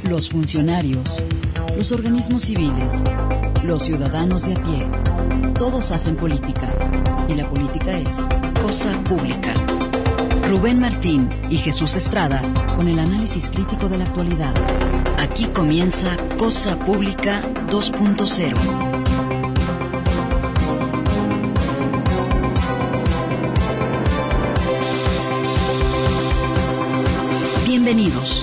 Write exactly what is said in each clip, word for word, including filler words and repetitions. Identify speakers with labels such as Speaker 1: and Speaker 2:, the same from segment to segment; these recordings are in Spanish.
Speaker 1: los funcionarios, los organismos civiles, los ciudadanos de a pie. Todos hacen política, y la política es cosa pública. Rubén Martín y Jesús Estrada con el análisis crítico de la actualidad. Aquí comienza Cosa Pública dos punto cero. Bienvenidos.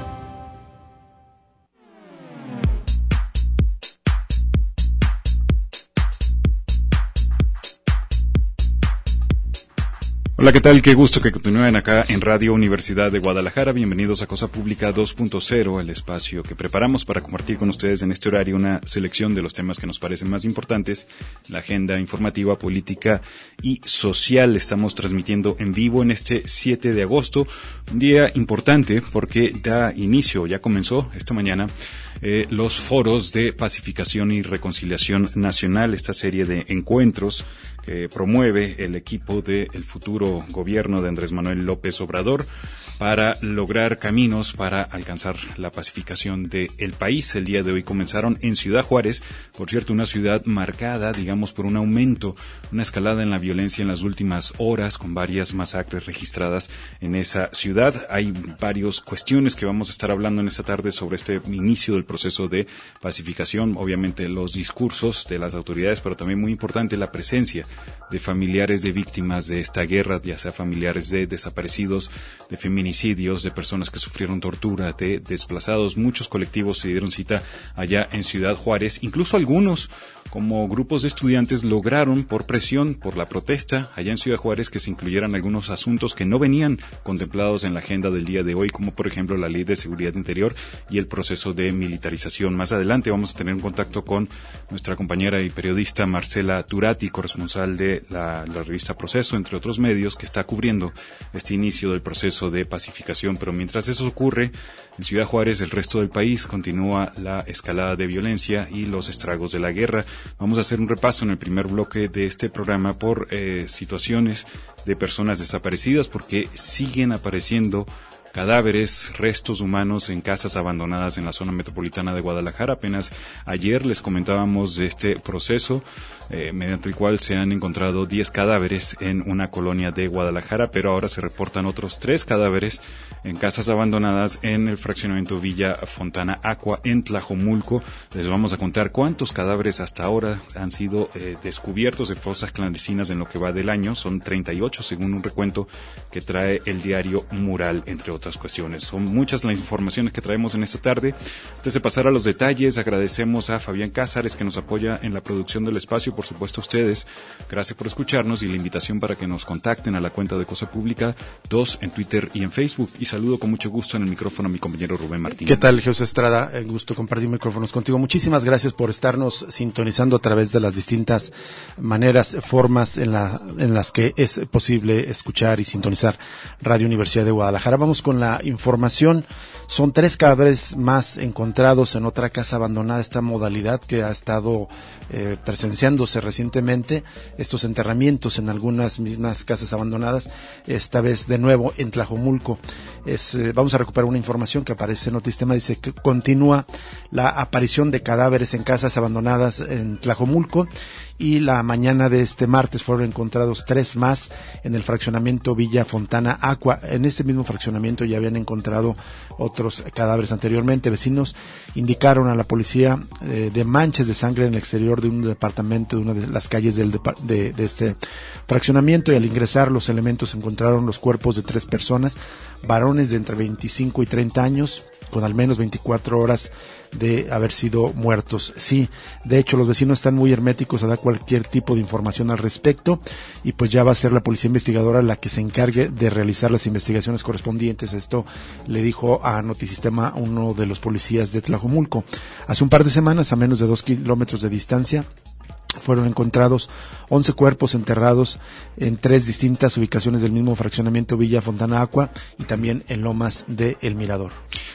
Speaker 2: Hola, ¿qué tal? Qué gusto que continúen acá en Radio Universidad de Guadalajara. Bienvenidos a Cosa Pública dos punto cero, el espacio que preparamos para compartir con ustedes en este horario una selección de los temas que nos parecen más importantes, la agenda informativa, política y social. Estamos transmitiendo en vivo en este siete de agosto, un día importante porque da inicio, ya comenzó esta mañana, eh, los foros de pacificación y reconciliación nacional, esta serie de encuentros que promueve el equipo del futuro gobierno de Andrés Manuel López Obrador para lograr caminos para alcanzar la pacificación del país. El día de hoy comenzaron en Ciudad Juárez, por cierto, una ciudad marcada, digamos, por un aumento, una escalada en la violencia en las últimas horas, con varias masacres registradas en esa ciudad. Hay varias cuestiones que vamos a estar hablando en esta tarde sobre este inicio del proceso de pacificación, obviamente los discursos de las autoridades, pero también muy importante la presencia de familiares de víctimas de esta guerra, ya sea familiares de desaparecidos, de feminicidios, de personas que sufrieron tortura, de desplazados. Muchos colectivos se dieron cita allá en Ciudad Juárez, incluso algunos como grupos de estudiantes lograron, por presión, por la protesta allá en Ciudad Juárez, que se incluyeran algunos asuntos que no venían contemplados en la agenda del día de hoy, como por ejemplo la Ley de Seguridad Interior y el proceso de militarización. Más adelante vamos a tener un contacto con nuestra compañera y periodista Marcela Turati, corresponsal de la, la revista Proceso, entre otros medios, que está cubriendo este inicio del proceso de pacificación. Pero mientras eso ocurre, en Ciudad Juárez, el resto del país continúa la escalada de violencia y los estragos de la guerra. Vamos a hacer un repaso en el primer bloque de este programa por eh, situaciones de personas desaparecidas, porque siguen apareciendo cadáveres, restos humanos en casas abandonadas en la zona metropolitana de Guadalajara. Apenas ayer les comentábamos de este proceso eh, mediante el cual se han encontrado diez cadáveres en una colonia de Guadalajara, pero ahora se reportan otros tres cadáveres en casas abandonadas en el fraccionamiento Villa Fontana Aqua en Tlajomulco. Les vamos a contar cuántos cadáveres hasta ahora han sido eh, descubiertos de fosas clandestinas en lo que va del año. Son treinta y ocho según un recuento que trae el diario Mural, entre otros. Otras cuestiones. Son muchas las informaciones que traemos en esta tarde. Antes de pasar a los detalles, agradecemos a Fabián Cázares, que nos apoya en la producción del espacio, por supuesto a ustedes. Gracias por escucharnos y la invitación para que nos contacten a la cuenta de Cosa Pública dos en Twitter y en Facebook. Y saludo con mucho gusto en el micrófono a mi compañero Rubén Martín.
Speaker 3: ¿Qué tal, Jesús Estrada? El gusto compartir micrófonos contigo. Muchísimas gracias por estarnos sintonizando a través de las distintas maneras, formas en, la, en las que es posible escuchar y sintonizar Radio Universidad de Guadalajara. Vamos con Con la información. Son tres cadáveres más encontrados en otra casa abandonada, esta modalidad que ha estado eh, presenciándose recientemente, estos enterramientos en algunas mismas casas abandonadas, esta vez de nuevo en Tlajomulco. Es, eh, vamos a recuperar una información que aparece en Notistema, dice que continúa la aparición de cadáveres en casas abandonadas en Tlajomulco, y la mañana de este martes fueron encontrados tres más en el fraccionamiento Villa Fontana Aqua. En este mismo fraccionamiento ya habían encontrado otros cadáveres anteriormente. Vecinos indicaron a la policía eh, de manchas de sangre en el exterior de un departamento, de una de las calles del depa- de, de este fraccionamiento, y al ingresar los elementos encontraron los cuerpos de tres personas, varones de entre veinticinco y treinta años, con al menos veinticuatro horas de haber sido muertos. Sí, de hecho los vecinos están muy herméticos a dar cualquier tipo de información al respecto, y pues ya va a ser la policía investigadora la que se encargue de realizar las investigaciones correspondientes. Esto le dijo a Notisistema uno de los policías de Tlajomulco. Hace un par de semanas, a menos de dos kilómetros de distancia, fueron encontrados once cuerpos enterrados en tres distintas ubicaciones del mismo fraccionamiento Villa Fontana Aqua y también en Lomas de El Mirador.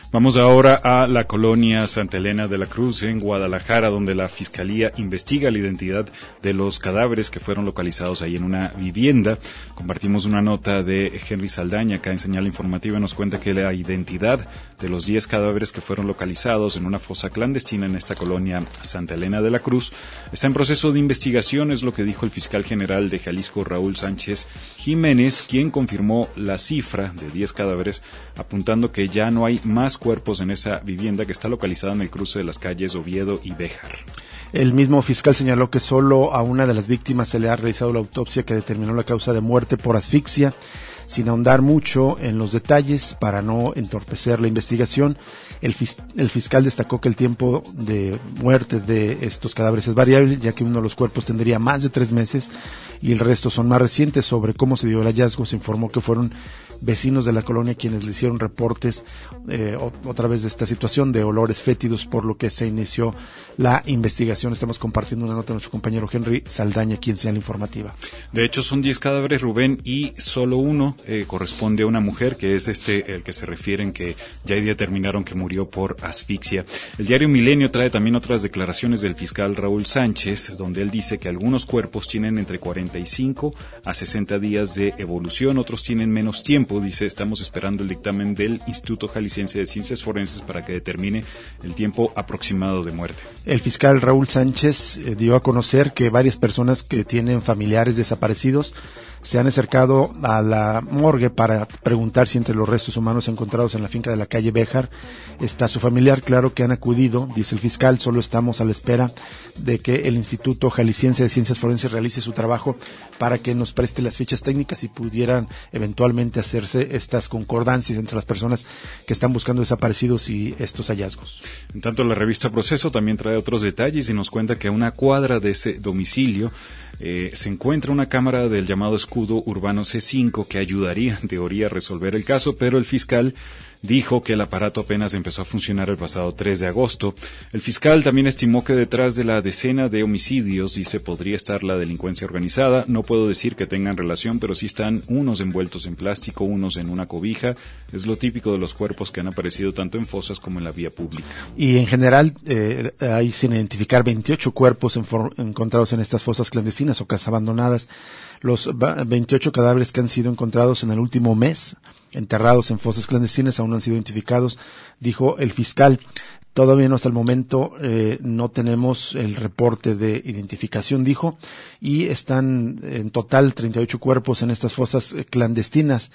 Speaker 2: Vamos ahora a la colonia Santa Elena de la Cruz en Guadalajara, donde la Fiscalía investiga la identidad de los cadáveres que fueron localizados ahí en una vivienda. Compartimos una nota de Henry Saldaña acá en Señal Informativa, nos cuenta que la identidad de los diez cadáveres que fueron localizados en una fosa clandestina en esta colonia Santa Elena de la Cruz está en proceso de investigación, es lo que dijo el fiscal general de Jalisco, Raúl Sánchez Jiménez, quien confirmó la cifra de diez cadáveres, apuntando que ya no hay más cuerpos en esa vivienda que está localizada en el cruce de las calles Oviedo y Béjar.
Speaker 3: El mismo fiscal señaló que solo a una de las víctimas se le ha realizado la autopsia que determinó la causa de muerte por asfixia, sin ahondar mucho en los detalles para no entorpecer la investigación. El, fis- el fiscal destacó que el tiempo de muerte de estos cadáveres es variable, ya que uno de los cuerpos tendría más de tres meses y el resto son más recientes. Sobre cómo se dio el hallazgo, se informó que fueron vecinos de la colonia quienes le hicieron reportes eh, otra vez de esta situación de olores fétidos, por lo que se inició la investigación. Estamos compartiendo una nota de nuestro compañero Henry Saldaña aquí en Señal Informativa.
Speaker 2: De hecho son diez cadáveres, Rubén, y solo uno eh, corresponde a una mujer, que es este el que se refieren que ya determinaron que murió por asfixia. El diario Milenio trae también otras declaraciones del fiscal Raúl Sánchez, donde él dice que algunos cuerpos tienen entre cuarenta y cinco a sesenta días de evolución, otros tienen menos tiempo. Dice, estamos esperando el dictamen del Instituto Jalisciense de Ciencias Forenses para que determine el tiempo aproximado de muerte.
Speaker 3: El fiscal Raúl Sánchez eh, dio a conocer que varias personas que tienen familiares desaparecidos se han acercado a la morgue para preguntar si entre los restos humanos encontrados en la finca de la calle Béjar está su familiar. Claro que han acudido, dice el fiscal, solo estamos a la espera de que el Instituto Jalisciense de Ciencias Forenses realice su trabajo para que nos preste las fichas técnicas y pudieran eventualmente hacerse estas concordancias entre las personas que están buscando desaparecidos y estos hallazgos.
Speaker 2: En tanto, la revista Proceso también trae otros detalles y nos cuenta que a una cuadra de ese domicilio Eh, se encuentra una cámara del llamado escudo urbano C cinco que ayudaría en teoría a resolver el caso, pero el fiscal dijo que el aparato apenas empezó a funcionar el pasado tres de agosto. El fiscal también estimó que detrás de la decena de homicidios, dice, podría estar la delincuencia organizada. No puedo decir que tengan relación, pero sí están unos envueltos en plástico, unos en una cobija. Es lo típico de los cuerpos que han aparecido tanto en fosas como en la vía pública.
Speaker 3: Y en general eh, hay sin identificar veintiocho cuerpos en for- encontrados en estas fosas clandestinas o casas abandonadas. Los veintiocho cadáveres que han sido encontrados en el último mes, enterrados en fosas clandestinas, aún no han sido identificados, dijo el fiscal. Todavía no hasta el momento eh, no tenemos el reporte de identificación, dijo, y están en total treinta y ocho cuerpos en estas fosas eh, clandestinas.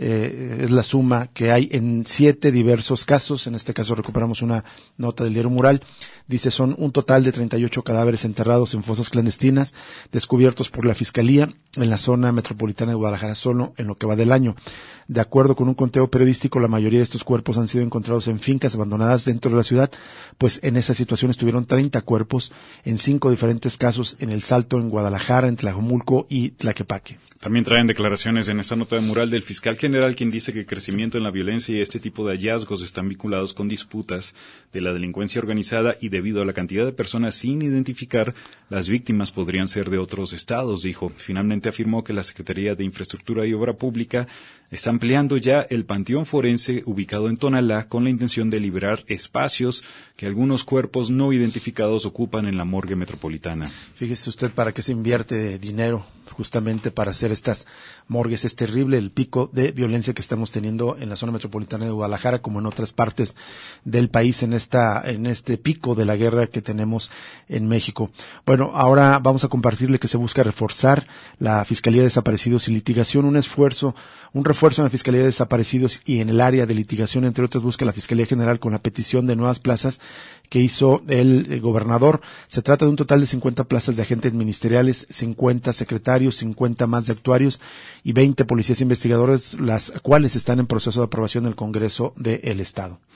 Speaker 3: Eh, es la suma que hay en siete diversos casos. En este caso recuperamos una nota del diario Mural. Dice, son un total de treinta y ocho cadáveres enterrados en fosas clandestinas descubiertos por la Fiscalía en la zona metropolitana de Guadalajara solo en lo que va del año. De acuerdo con un conteo periodístico, la mayoría de estos cuerpos han sido encontrados en fincas abandonadas dentro de la ciudad, pues en esa situación estuvieron treinta cuerpos en cinco diferentes casos en El Salto, en Guadalajara, en Tlajomulco y Tlaquepaque.
Speaker 2: También traen declaraciones en esta nota de Mural del fiscal general, quien dice que el crecimiento en la violencia y este tipo de hallazgos están vinculados con disputas de la delincuencia organizada y debido a la cantidad de personas sin identificar, las víctimas podrían ser de otros estados, dijo. Finalmente afirmó que la Secretaría de Infraestructura y Obra Pública está ampliando ya el panteón forense ubicado en Tonalá con la intención de liberar espacios que algunos cuerpos no identificados ocupan en la morgue metropolitana.
Speaker 3: Fíjese usted para qué se invierte dinero, justamente para hacer estas morgues. Es terrible el pico de violencia que estamos teniendo en la zona metropolitana de Guadalajara, como en otras partes del país, en esta, en este pico de la guerra que tenemos en México. Bueno, ahora vamos a compartirle que se busca reforzar la Fiscalía de Desaparecidos y Litigación, un esfuerzo, un refuerzo en la Fiscalía de Desaparecidos y en el área de litigación, entre otras, busca la Fiscalía General con la petición de nuevas plazas que hizo el, el gobernador. Se trata de un total de cincuenta plazas de agentes ministeriales, cincuenta secretarios, cincuenta más de actuarios y veinte policías investigadores, las cuales están en proceso de aprobación del Congreso del Estado.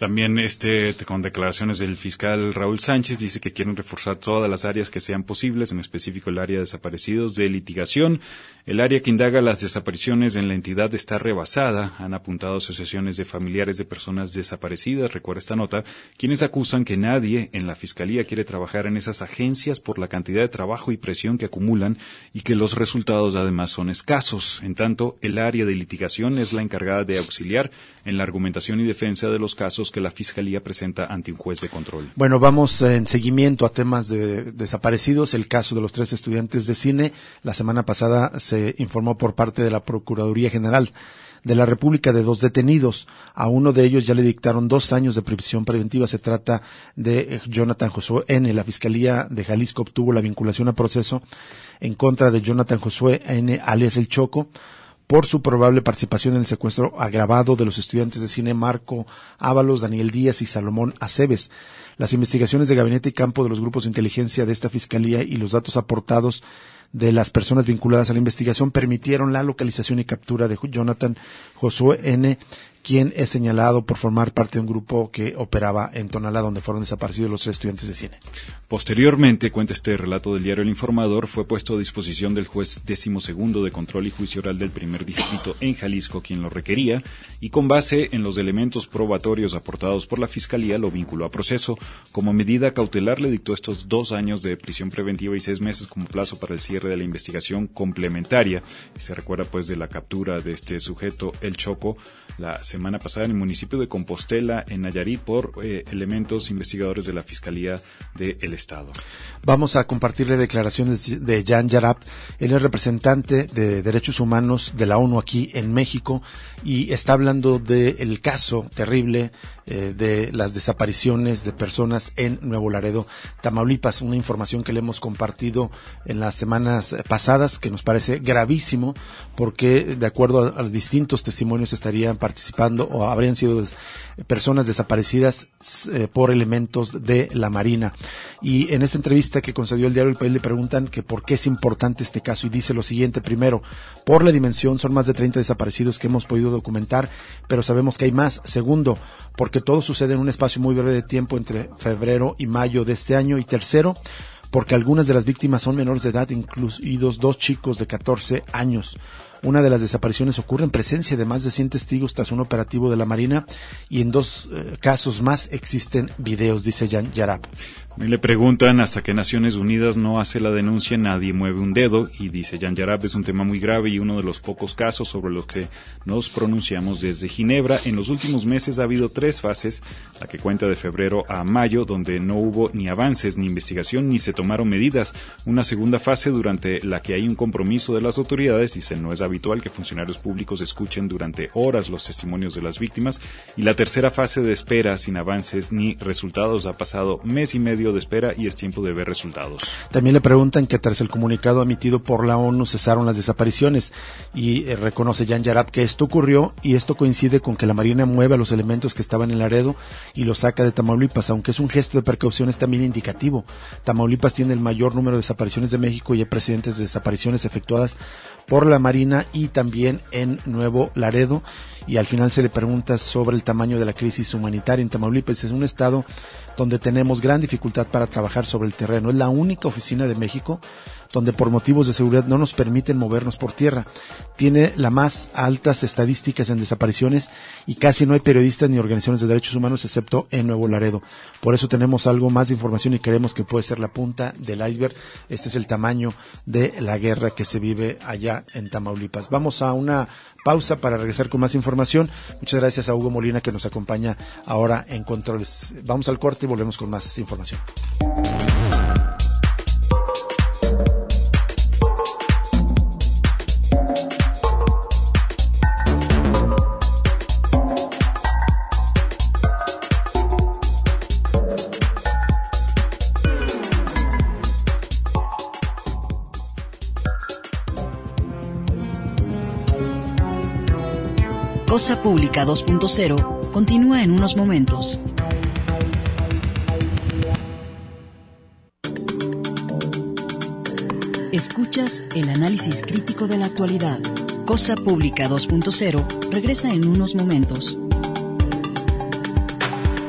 Speaker 2: También este con declaraciones del fiscal Raúl Sánchez dice que quieren reforzar todas las áreas que sean posibles, en específico el área de desaparecidos, de litigación. El área que indaga las desapariciones en la entidad está rebasada, han apuntado asociaciones de familiares de personas desaparecidas, recuerda esta nota, quienes acusan que nadie en la Fiscalía quiere trabajar en esas agencias por la cantidad de trabajo y presión que acumulan y que los resultados además son escasos. En tanto, el área de litigación es la encargada de auxiliar en la argumentación y defensa de los casos que la Fiscalía presenta ante un juez de control.
Speaker 3: Bueno, vamos en seguimiento a temas de desaparecidos. El caso de los tres estudiantes de cine, la semana pasada se informó por parte de la Procuraduría General de la República de dos detenidos. A uno de ellos ya le dictaron dos años de prisión preventiva. Se trata de Jonathan Josué N. La Fiscalía de Jalisco obtuvo la vinculación a proceso en contra de Jonathan Josué N. alias El Choco, por su probable participación en el secuestro agravado de los estudiantes de cine Marco Ábalos, Daniel Díaz y Salomón Aceves. Las investigaciones de gabinete y campo de los grupos de inteligencia de esta Fiscalía y los datos aportados de las personas vinculadas a la investigación permitieron la localización y captura de Jonathan Josué N., quien es señalado por formar parte de un grupo que operaba en Tonalá, donde fueron desaparecidos los tres estudiantes de cine.
Speaker 2: Posteriormente, cuenta este relato del diario El Informador, fue puesto a disposición del juez décimo segundo de control y juicio oral del primer distrito en Jalisco, quien lo requería, y con base en los elementos probatorios aportados por la Fiscalía, lo vinculó a proceso. Como medida cautelar, le dictó estos dos años de prisión preventiva y seis meses como plazo para el cierre de la investigación complementaria. Se recuerda pues de la captura de este sujeto, El Choco, la semana pasada en el municipio de Compostela, en Nayarit, por eh, elementos investigadores de la Fiscalía del Estado.
Speaker 3: Vamos a compartirle declaraciones de Jan Yarab. Él es representante de Derechos Humanos de la ONU aquí en México y está hablando del caso terrible eh, de las desapariciones de personas en Nuevo Laredo, Tamaulipas. Una información que le hemos compartido en las semanas pasadas que nos parece gravísimo, porque de acuerdo a, a los distintos testimonios estarían participando o habrían sido des, personas desaparecidas eh, por elementos de la Marina. Y en esta entrevista que concedió el diario El País le preguntan que por qué es importante este caso y dice lo siguiente: primero, por la dimensión, son más de treinta desaparecidos que hemos podido documentar, pero sabemos que hay más. Segundo, porque todo sucede en un espacio muy breve de tiempo entre febrero y mayo de este año. Y tercero, porque algunas de las víctimas son menores de edad, incluidos dos chicos de catorce años. Una de las desapariciones ocurre en presencia de más de cien testigos tras un operativo de la Marina y en dos eh, casos más existen videos, dice Jan Yarab.
Speaker 2: Me le preguntan hasta que Naciones Unidas no hace la denuncia, nadie mueve un dedo, y dice Jan Yarab, es un tema muy grave y uno de los pocos casos sobre los que nos pronunciamos desde Ginebra. En los últimos meses ha habido tres fases, la que cuenta de febrero a mayo, donde no hubo ni avances, ni investigación, ni se tomaron medidas. Una segunda fase durante la que hay un compromiso de las autoridades, dice, no es habitual que funcionarios públicos escuchen durante horas los testimonios de las víctimas. Y la tercera fase de espera, sin avances ni resultados, ha pasado mes y medio de espera y es tiempo de ver resultados.
Speaker 3: También le preguntan que tras el comunicado emitido por la ONU cesaron las desapariciones y eh, reconoce Jan Yarab que esto ocurrió y esto coincide con que la Marina mueve a los elementos que estaban en Laredo y los saca de Tamaulipas, aunque es un gesto de precaución, es también indicativo. Tamaulipas tiene el mayor número de desapariciones de México y hay precedentes de desapariciones efectuadas por la Marina y también en Nuevo Laredo. Y al final se le pregunta sobre el tamaño de la crisis humanitaria en Tamaulipas. Es un estado donde tenemos gran dificultad para trabajar sobre el terreno. Es la única oficina de México donde por motivos de seguridad no nos permiten movernos por tierra. Tiene las más altas estadísticas en desapariciones y casi no hay periodistas ni organizaciones de derechos humanos excepto en Nuevo Laredo. Por eso tenemos algo más de información y creemos que puede ser la punta del iceberg. Este es el tamaño de la guerra que se vive allá en Tamaulipas. Vamos a una pausa para regresar con más información. Muchas gracias a Hugo Molina que nos acompaña ahora en Controles. Vamos al corte y volvemos con más información.
Speaker 1: Cosa Pública dos punto cero continúa en unos momentos. Escuchas el análisis crítico de la actualidad. Cosa Pública dos punto cero regresa en unos momentos.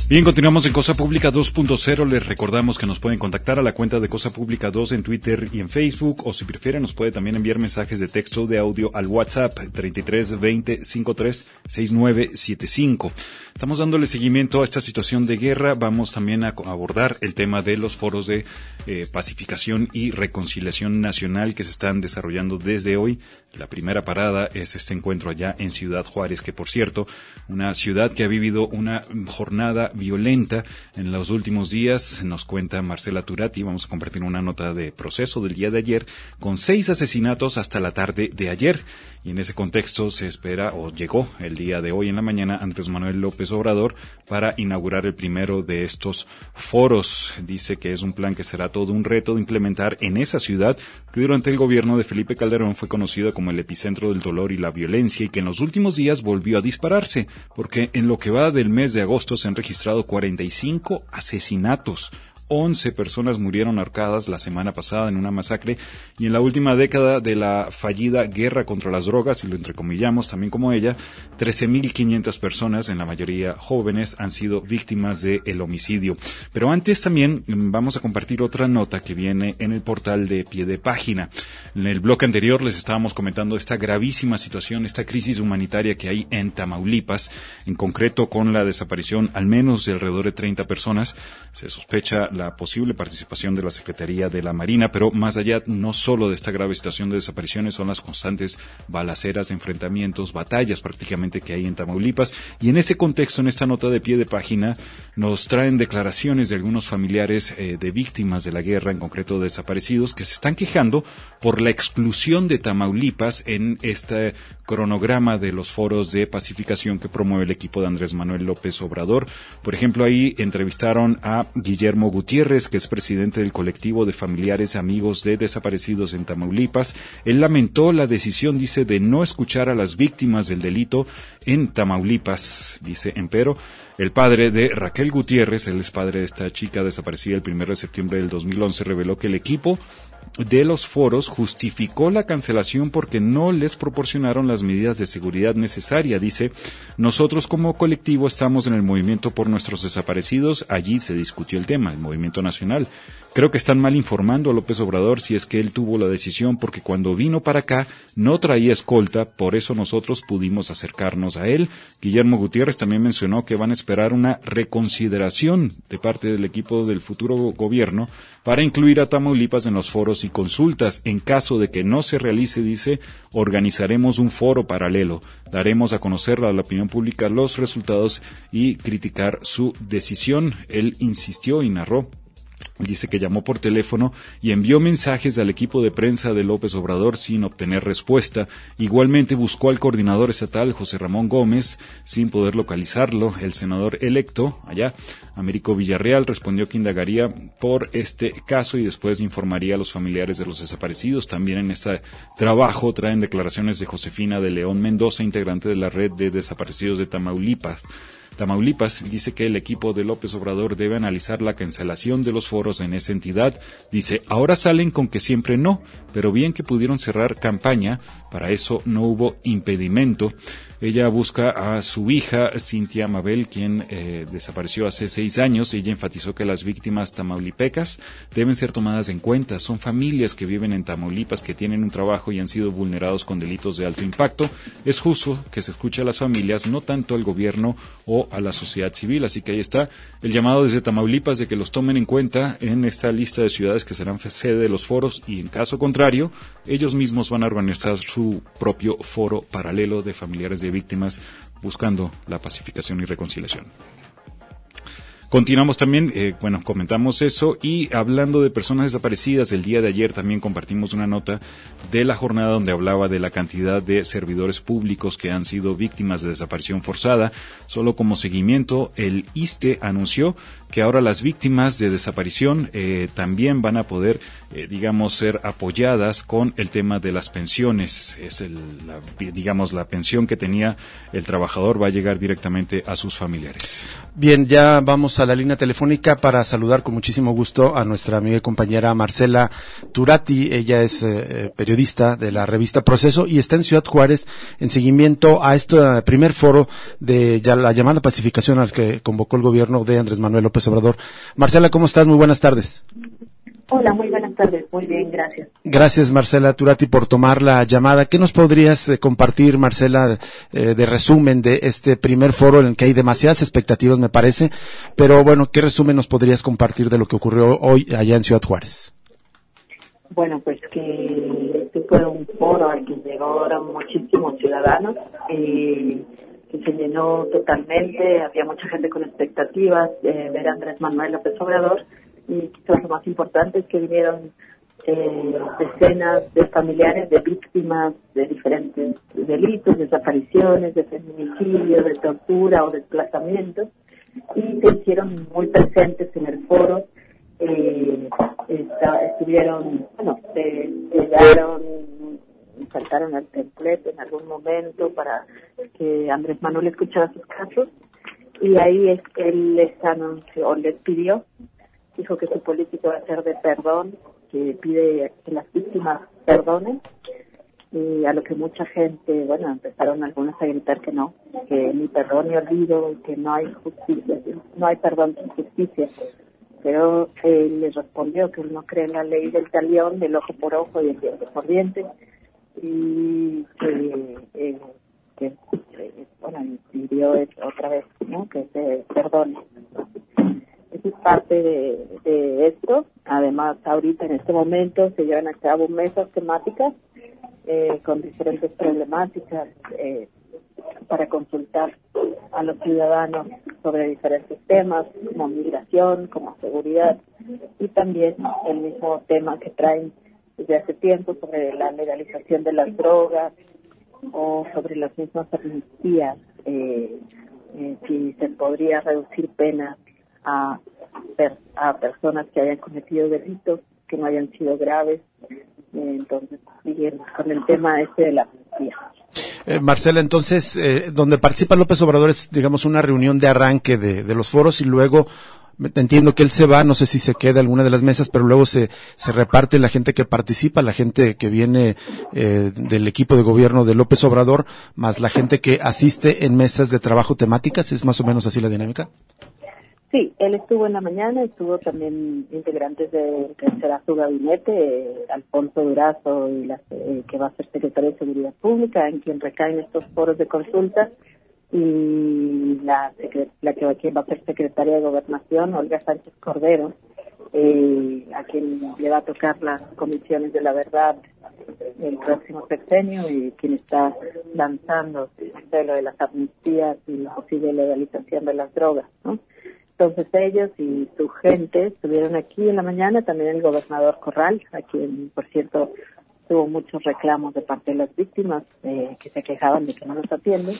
Speaker 2: Bien, continuamos en Cosa Pública dos punto cero. Les recordamos que nos pueden contactar a la cuenta de Cosa Pública dos en Twitter y en Facebook, o si prefieren nos puede también enviar mensajes de texto o de audio al WhatsApp treinta y tres veinte cincuenta y tres sesenta y nueve setenta y cinco. Estamos dándole seguimiento a esta situación de guerra. Vamos también a abordar el tema de los foros de eh, pacificación y reconciliación nacional que se están desarrollando desde hoy. La primera parada es este encuentro allá en Ciudad Juárez, que por cierto, una ciudad que ha vivido una jornada violenta en los últimos días. Nos cuenta Marcela Turati. Vamos a compartir una nota de proceso del día de ayer con seis asesinatos hasta la tarde de ayer. Y en ese contexto se espera, o llegó el día de hoy en la mañana, Andrés Manuel López Obrador para inaugurar el primero de estos foros. Dice que es un plan que será todo un reto de implementar en esa ciudad que durante el gobierno de Felipe Calderón fue conocida como el epicentro del dolor y la violencia, y que en los últimos días volvió a dispararse, porque en lo que va del mes de agosto se han registrado cuarenta y cinco asesinatos. once personas murieron ahorcadas la semana pasada en una masacre, y en la última década de la fallida guerra contra las drogas, y lo entrecomillamos también como ella, trece mil quinientas personas, en la mayoría jóvenes, han sido víctimas del homicidio. Pero antes también vamos a compartir otra nota que viene en el portal de Pie de Página. En el bloque anterior les estábamos comentando esta gravísima situación, esta crisis humanitaria que hay en Tamaulipas, en concreto con la desaparición al menos de alrededor de treinta personas. Se sospecha la posible participación de la Secretaría de la Marina, pero más allá no solo de esta grave situación de desapariciones, son las constantes balaceras, enfrentamientos, batallas prácticamente que hay en Tamaulipas, y en ese contexto, en esta nota de Pie de Página, nos traen declaraciones de algunos familiares eh, de víctimas de la guerra, en concreto desaparecidos, que se están quejando por la exclusión de Tamaulipas en este cronograma de los foros de pacificación que promueve el equipo de Andrés Manuel López Obrador. Por ejemplo, ahí entrevistaron a Guillermo Gutiérrez, que es presidente del colectivo de familiares amigos de desaparecidos en Tamaulipas. Él lamentó la decisión, dice, de no escuchar a las víctimas del delito en Tamaulipas. Dice, empero, el padre de Raquel Gutiérrez, él es padre de esta chica desaparecida el primero de septiembre del dos mil once, reveló que el equipo de los foros justificó la cancelación porque no les proporcionaron las medidas de seguridad necesarias. Dice, nosotros como colectivo estamos en el movimiento por nuestros desaparecidos, allí se discutió el tema, el movimiento nacional. Creo que están mal informando a López Obrador si es que él tuvo la decisión, porque cuando vino para acá no traía escolta, por eso nosotros pudimos acercarnos a él. Guillermo Gutiérrez también mencionó que van a esperar una reconsideración de parte del equipo del futuro gobierno para incluir a Tamaulipas en los foros y consultas. En caso de que no se realice, dice, organizaremos un foro paralelo. Daremos a conocer a la opinión pública los resultados y criticar su decisión. Él insistió y narró. Dice que llamó por teléfono y envió mensajes al equipo de prensa de López Obrador sin obtener respuesta. Igualmente buscó al coordinador estatal, José Ramón Gómez, sin poder localizarlo. El senador electo, allá, Américo Villarreal, respondió que indagaría por este caso y después informaría a los familiares de los desaparecidos. También en este trabajo traen declaraciones de Josefina de León Mendoza, integrante de la red de desaparecidos de Tamaulipas. Tamaulipas dice que el equipo de López Obrador debe analizar la cancelación de los foros en esa entidad. Dice, ahora salen con que siempre no, pero bien que pudieron cerrar campaña, para eso no hubo impedimento. Ella busca a su hija, Cintia Mabel, quien eh, desapareció hace seis años. Ella enfatizó que las víctimas tamaulipecas deben ser tomadas en cuenta. Son familias que viven en Tamaulipas, que tienen un trabajo y han sido vulnerados con delitos de alto impacto. Es justo que se escuche a las familias, no tanto al gobierno o a la sociedad civil. Así que ahí está el llamado desde Tamaulipas de que los tomen en cuenta en esta lista de ciudades que serán sede de los foros, y en caso contrario, ellos mismos van a organizar su propio foro paralelo de familiares de víctimas buscando la pacificación y reconciliación. Continuamos también, eh, bueno, comentamos eso, y hablando de personas desaparecidas, el día de ayer también compartimos una nota de la jornada donde hablaba de la cantidad de servidores públicos que han sido víctimas de desaparición forzada. Solo como seguimiento, el ISSSTE anunció que ahora las víctimas de desaparición eh, también van a poder, eh, digamos, ser apoyadas con el tema de las pensiones. Es el, la, digamos, la pensión que tenía el trabajador va a llegar directamente a sus familiares.
Speaker 3: Bien, ya vamos Tenemos a la línea telefónica para saludar con muchísimo gusto a nuestra amiga y compañera Marcela Turati. Ella es eh, periodista de la revista Proceso y está en Ciudad Juárez en seguimiento a este primer foro de ya, la llamada pacificación al que convocó el gobierno de Andrés Manuel López Obrador. Marcela, ¿cómo estás? Muy buenas tardes.
Speaker 4: Hola, muy buenas tardes. Muy bien, gracias.
Speaker 3: Gracias, Marcela Turati, por tomar la llamada. ¿Qué nos podrías eh, compartir, Marcela, eh, de resumen de este primer foro en el que hay demasiadas expectativas, me parece? Pero bueno, ¿qué resumen nos podrías compartir de lo que ocurrió hoy allá en Ciudad Juárez?
Speaker 4: Bueno, pues que este fue un foro al que llegaron muchísimos ciudadanos, eh, que se llenó totalmente. Había mucha gente con expectativas de ver a Andrés Manuel López Obrador. Y quizás lo más importante es que vinieron eh, decenas de familiares de víctimas de diferentes delitos, desapariciones, de feminicidio, de tortura o desplazamientos, y se hicieron muy presentes en el foro. Eh, está, estuvieron, bueno, se llegaron, saltaron al templete en algún momento para que Andrés Manuel escuchara sus casos, y ahí es, él les anunció, o les pidió, dijo que su política va a ser de perdón, que pide que las víctimas perdonen, y a lo que mucha gente, bueno, empezaron algunos a gritar que no, que ni perdón ni olvido, que no hay justicia, no hay perdón sin justicia. Pero él les respondió que él no cree en la ley del talión, del ojo por ojo y el diente por diente, y que, eh, que eh, bueno, pidió otra vez, ¿no?, que se perdone. Eso es parte de, de esto. Además, ahorita en este momento se llevan a cabo mesas temáticas eh, con diferentes problemáticas eh, para consultar a los ciudadanos sobre diferentes temas, como migración, como seguridad, y también el mismo tema que traen desde hace tiempo sobre la legalización de las drogas o sobre las mismas amnistías, eh, eh, si se podría reducir penas a, per, a personas que hayan cometido delitos que no hayan sido graves. Eh, entonces, siguen con el tema este de la amnistía.
Speaker 3: Eh, Marcela, entonces, eh, donde participa López Obrador es, digamos, una reunión de arranque de, de los foros y luego entiendo que él se va, no sé si se queda alguna de las mesas, pero luego se, se reparte la gente que participa, la gente que viene eh, del equipo de gobierno de López Obrador, más la gente que asiste en mesas de trabajo temáticas. ¿Es más o menos así la dinámica?
Speaker 4: Sí, él estuvo en la mañana, estuvo también integrantes de que será su gabinete, eh, Alfonso Durazo, y la, eh, que va a ser secretario de Seguridad Pública, en quien recaen estos foros de consulta, y la, la que va, quien va a ser secretaria de Gobernación, Olga Sánchez Cordero, eh, a quien le va a tocar las comisiones de la verdad el próximo sexenio, y quien está lanzando lo de las amnistías y la posible legalización de las drogas, ¿no? Entonces ellos y su gente estuvieron aquí en la mañana, también el gobernador Corral, a quien, por cierto, tuvo muchos reclamos de parte de las víctimas eh, que se quejaban de que no los atienden.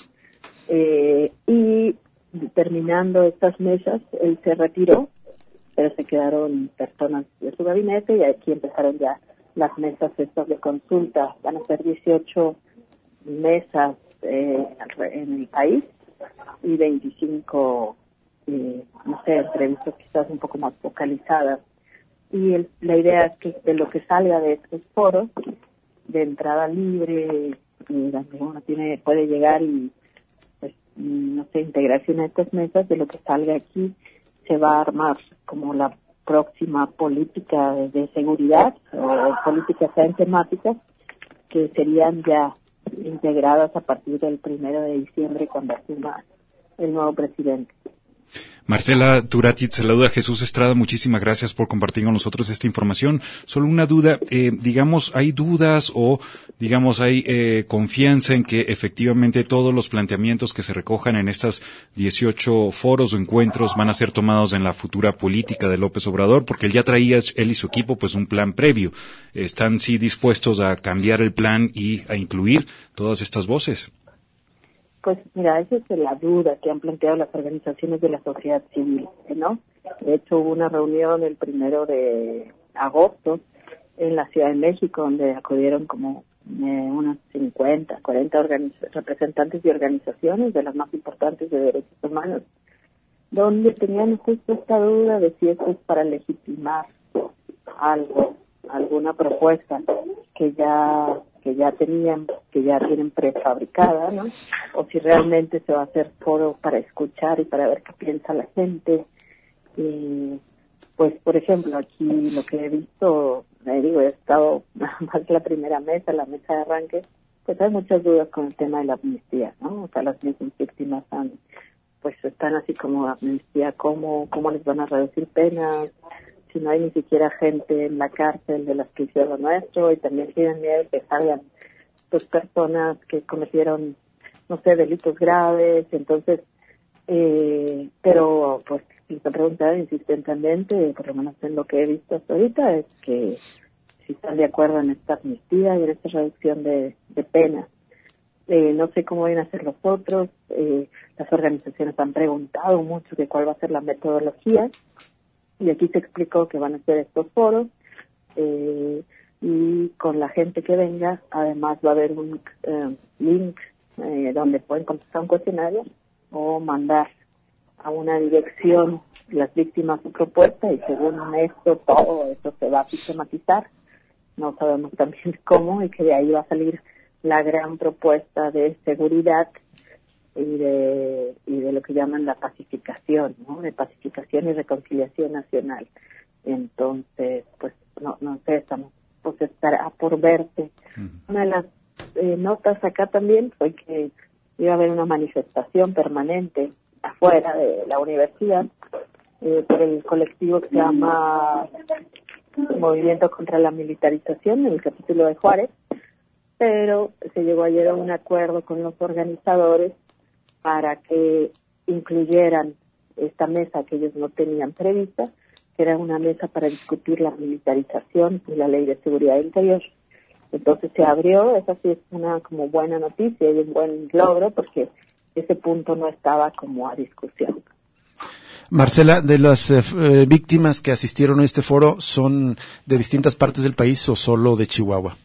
Speaker 4: Eh, y terminando estas mesas, él se retiró, pero se quedaron personas de su gabinete y aquí empezaron ya las mesas estas de consulta. Van a ser dieciocho mesas eh, en el país y veinticinco Eh, no sé, entrevistas quizás un poco más focalizadas, y el, la idea es que de lo que salga de estos foros de entrada libre, eh, donde uno tiene puede llegar y pues no sé, integrarse en estas mesas, de lo que salga aquí se va a armar como la próxima política de, de seguridad o políticas en temáticas que serían ya integradas a partir del primero de diciembre cuando asuma el nuevo presidente.
Speaker 2: Marcela Turati, saluda Jesús Estrada, muchísimas gracias por compartir con nosotros esta información. Solo una duda, eh, digamos, ¿hay dudas o, digamos, hay eh, confianza en que efectivamente todos los planteamientos que se recojan en estas dieciocho foros o encuentros van a ser tomados en la futura política de López Obrador? Porque él ya traía, él y su equipo, pues un plan previo. ¿Están sí dispuestos a cambiar el plan y a incluir todas estas voces?
Speaker 4: Pues mira, esa es la duda que han planteado las organizaciones de la sociedad civil, ¿no? De hecho, hubo una reunión el primero de agosto en la Ciudad de México, donde acudieron como eh, unas cincuenta, cuarenta organiz- representantes y organizaciones de las más importantes de derechos humanos. donde tenían justo esta duda de si esto es para legitimar algo, alguna propuesta que ya que ya tenían, que ya tienen prefabricada, ¿no? O si realmente se va a hacer foro para escuchar y para ver qué piensa la gente. Y pues, por ejemplo, aquí lo que he visto, me digo, he estado más la primera mesa, la mesa de arranque, pues hay muchas dudas con el tema de la amnistía, ¿no? O sea, las mismas víctimas han, pues están así como amnistía, ¿cómo, cómo les van a reducir penas? Si no hay ni siquiera gente en la cárcel de las que hicieron lo nuestro, y también tienen miedo de que salgan pues personas que cometieron, no sé, delitos graves. Entonces, eh, pero pues si se pregunta insistentemente, por lo menos en lo que he visto hasta ahorita, es que si están de acuerdo en esta amnistía y en esta reducción de, de penas. Eh, no sé cómo van a ser los otros, eh, las organizaciones han preguntado mucho de cuál va a ser la metodología, y aquí se explicó que van a ser estos foros, eh, y con la gente que venga, además va a haber un eh, link eh, donde pueden contestar un cuestionario o mandar a una dirección las víctimas su propuesta, y según esto, todo eso se va a sistematizar. No sabemos también cómo, y que de ahí va a salir la gran propuesta de seguridad y de y de lo que llaman la pacificación, ¿no? De pacificación y reconciliación nacional. Entonces, pues no no sé, estamos pues estará por verse. Uh-huh. Una de las eh, notas acá también fue que iba a haber una manifestación permanente afuera de la universidad eh, por el colectivo que se llama Movimiento contra la Militarización, en el capítulo de Juárez, pero se llegó ayer a un acuerdo con los organizadores para que incluyeran esta mesa que ellos no tenían prevista, que era una mesa para discutir la militarización y la ley de seguridad interior. Entonces se abrió, esa sí es una como buena noticia y un buen logro, porque ese punto no estaba como a discusión.
Speaker 3: Marcela, de las eh, víctimas que asistieron a este foro, ¿son de distintas partes del país o solo de Chihuahua?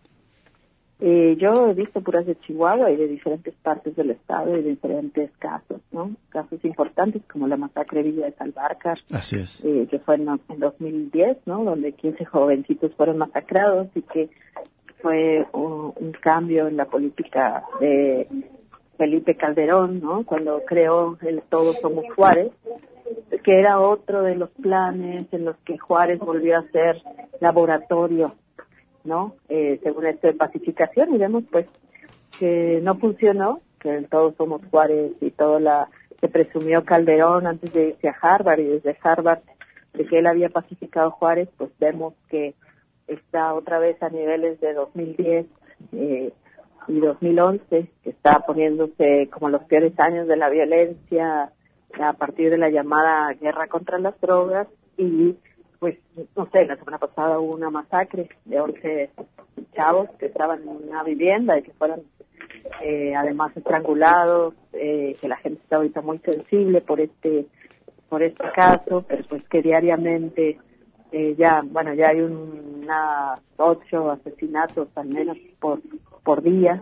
Speaker 4: Eh, yo he visto puras de Chihuahua y de diferentes partes del estado y de diferentes casos, ¿no? Casos importantes como la masacre de Villa de Salvarcar.
Speaker 3: Así es.
Speaker 4: Eh, que fue en, en dos mil diez, ¿no? Donde quince jovencitos fueron masacrados, y que fue un, un cambio en la política de Felipe Calderón, ¿no? Cuando creó el Todos Somos Juárez, que era otro de los planes en los que Juárez volvió a ser laboratorio, ¿no? Eh, según esto de pacificación, y vemos pues que no funcionó, que en Todos Somos Juárez y todo la que presumió Calderón antes de irse a Harvard, y desde Harvard de que él había pacificado Juárez, pues vemos que está otra vez a niveles de dos mil diez eh, y dos mil once, que está poniéndose como los peores años de la violencia a partir de la llamada guerra contra las drogas. Y pues, no sé, la semana pasada hubo una masacre de once chavos que estaban en una vivienda y que fueron eh, además estrangulados, eh, que la gente está ahorita muy sensible por este por este caso, pero pues que diariamente eh, ya, bueno, ya hay un, una ocho asesinatos al menos por por día,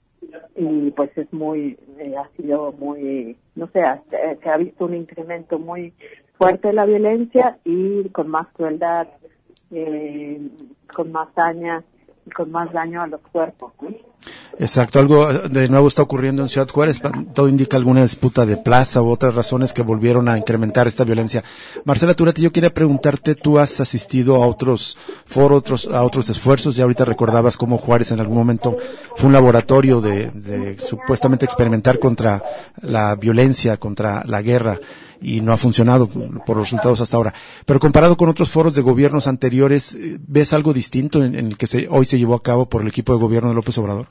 Speaker 4: y pues es muy, eh, ha sido muy, no sé, se, se ha visto un incremento muy fuerte de la violencia y con más crueldad, eh, con más daño y con más daño a los cuerpos, ¿sí?
Speaker 3: Exacto, algo de nuevo está ocurriendo en Ciudad Juárez, todo indica alguna disputa de plaza u otras razones que volvieron a incrementar esta violencia. Marcela Turati, yo quería preguntarte, tú has asistido a otros foros, otros, a otros esfuerzos, y ahorita recordabas cómo Juárez en algún momento fue un laboratorio de, de supuestamente experimentar contra la violencia, contra la guerra, y no ha funcionado por los resultados hasta ahora. Pero comparado con otros foros de gobiernos anteriores, ¿ves algo distinto en, en el que se, hoy se llevó a cabo por el equipo de gobierno de López Obrador?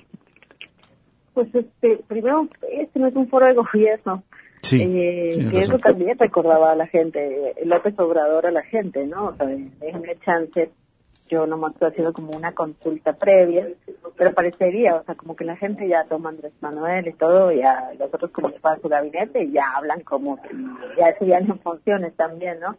Speaker 4: Pues este, primero, este no es un foro de gobierno.
Speaker 3: Sí,
Speaker 4: eh, que eso también recordaba a la gente, López Obrador a la gente, ¿no? O sea, déjenme chance, yo nomás estoy haciendo como una consulta previa, pero parecería, o sea, como que la gente ya toma Andrés Manuel y todo, y a los otros como que para su gabinete, y ya hablan como si ya estuvieran en funciones también, ¿no?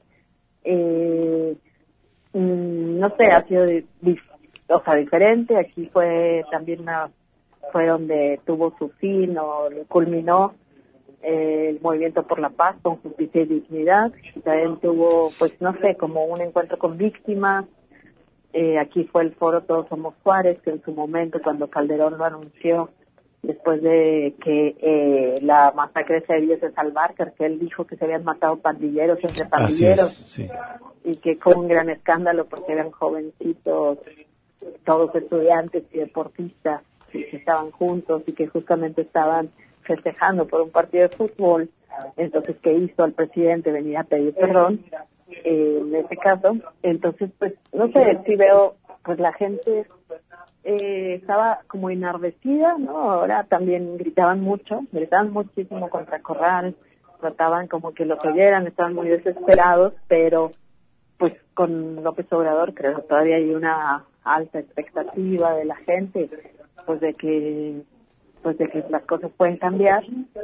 Speaker 4: Eh, mm, no sé, ha sido, di, di, o sea, diferente. Aquí fue también una, fue donde tuvo su fin o culminó eh, el Movimiento por la Paz con Justicia y Dignidad, también tuvo, pues no sé, como un encuentro con víctimas. Eh, aquí fue el foro Todos Somos Juárez, que en su momento, cuando Calderón lo anunció, después de que eh, la masacre se debiese salvar, que él dijo que se habían matado pandilleros entre pandilleros,
Speaker 3: es, sí.
Speaker 4: Y que fue un gran escándalo porque eran jovencitos, todos estudiantes y deportistas que estaban juntos y que justamente estaban festejando por un partido de fútbol. Entonces, ¿qué hizo el presidente? Venir a pedir perdón, eh, en este caso. Entonces, pues, no sé, si veo, pues la gente eh, estaba como enardecida, ¿no? Ahora también gritaban mucho, gritaban muchísimo contra Corral, trataban como que los oyeran, estaban muy desesperados, pero pues con López Obrador creo que todavía hay una alta expectativa de la gente, pues de que pues de que las cosas pueden cambiar,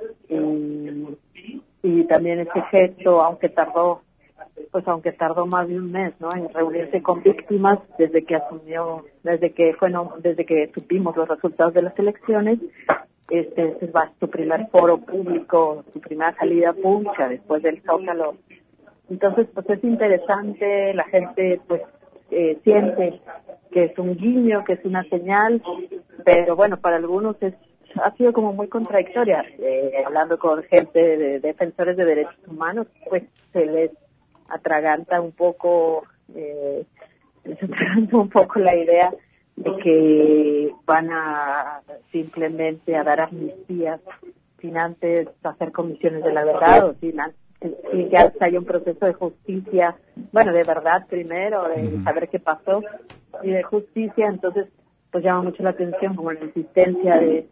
Speaker 4: y, y también ese gesto, aunque tardó pues aunque tardó más de un mes, ¿no?, en reunirse con víctimas desde que asumió, desde que bueno, desde que supimos los resultados de las elecciones. Este, este va su primer foro público, su primera salida pública después del Zócalo. Entonces, pues es interesante, la gente pues eh, siente que es un guiño, que es una señal, pero bueno, para algunos es ha sido como muy contradictoria. Eh, hablando con gente de, de defensores de derechos humanos, pues se les atraganta un poco, eh, les atraganta un poco la idea de que van a simplemente a dar amnistías sin antes hacer comisiones de la verdad, o sin antes sin que haya un proceso de justicia, bueno, de verdad primero, de saber qué pasó, y de justicia. Entonces, pues llama mucho la atención como la existencia de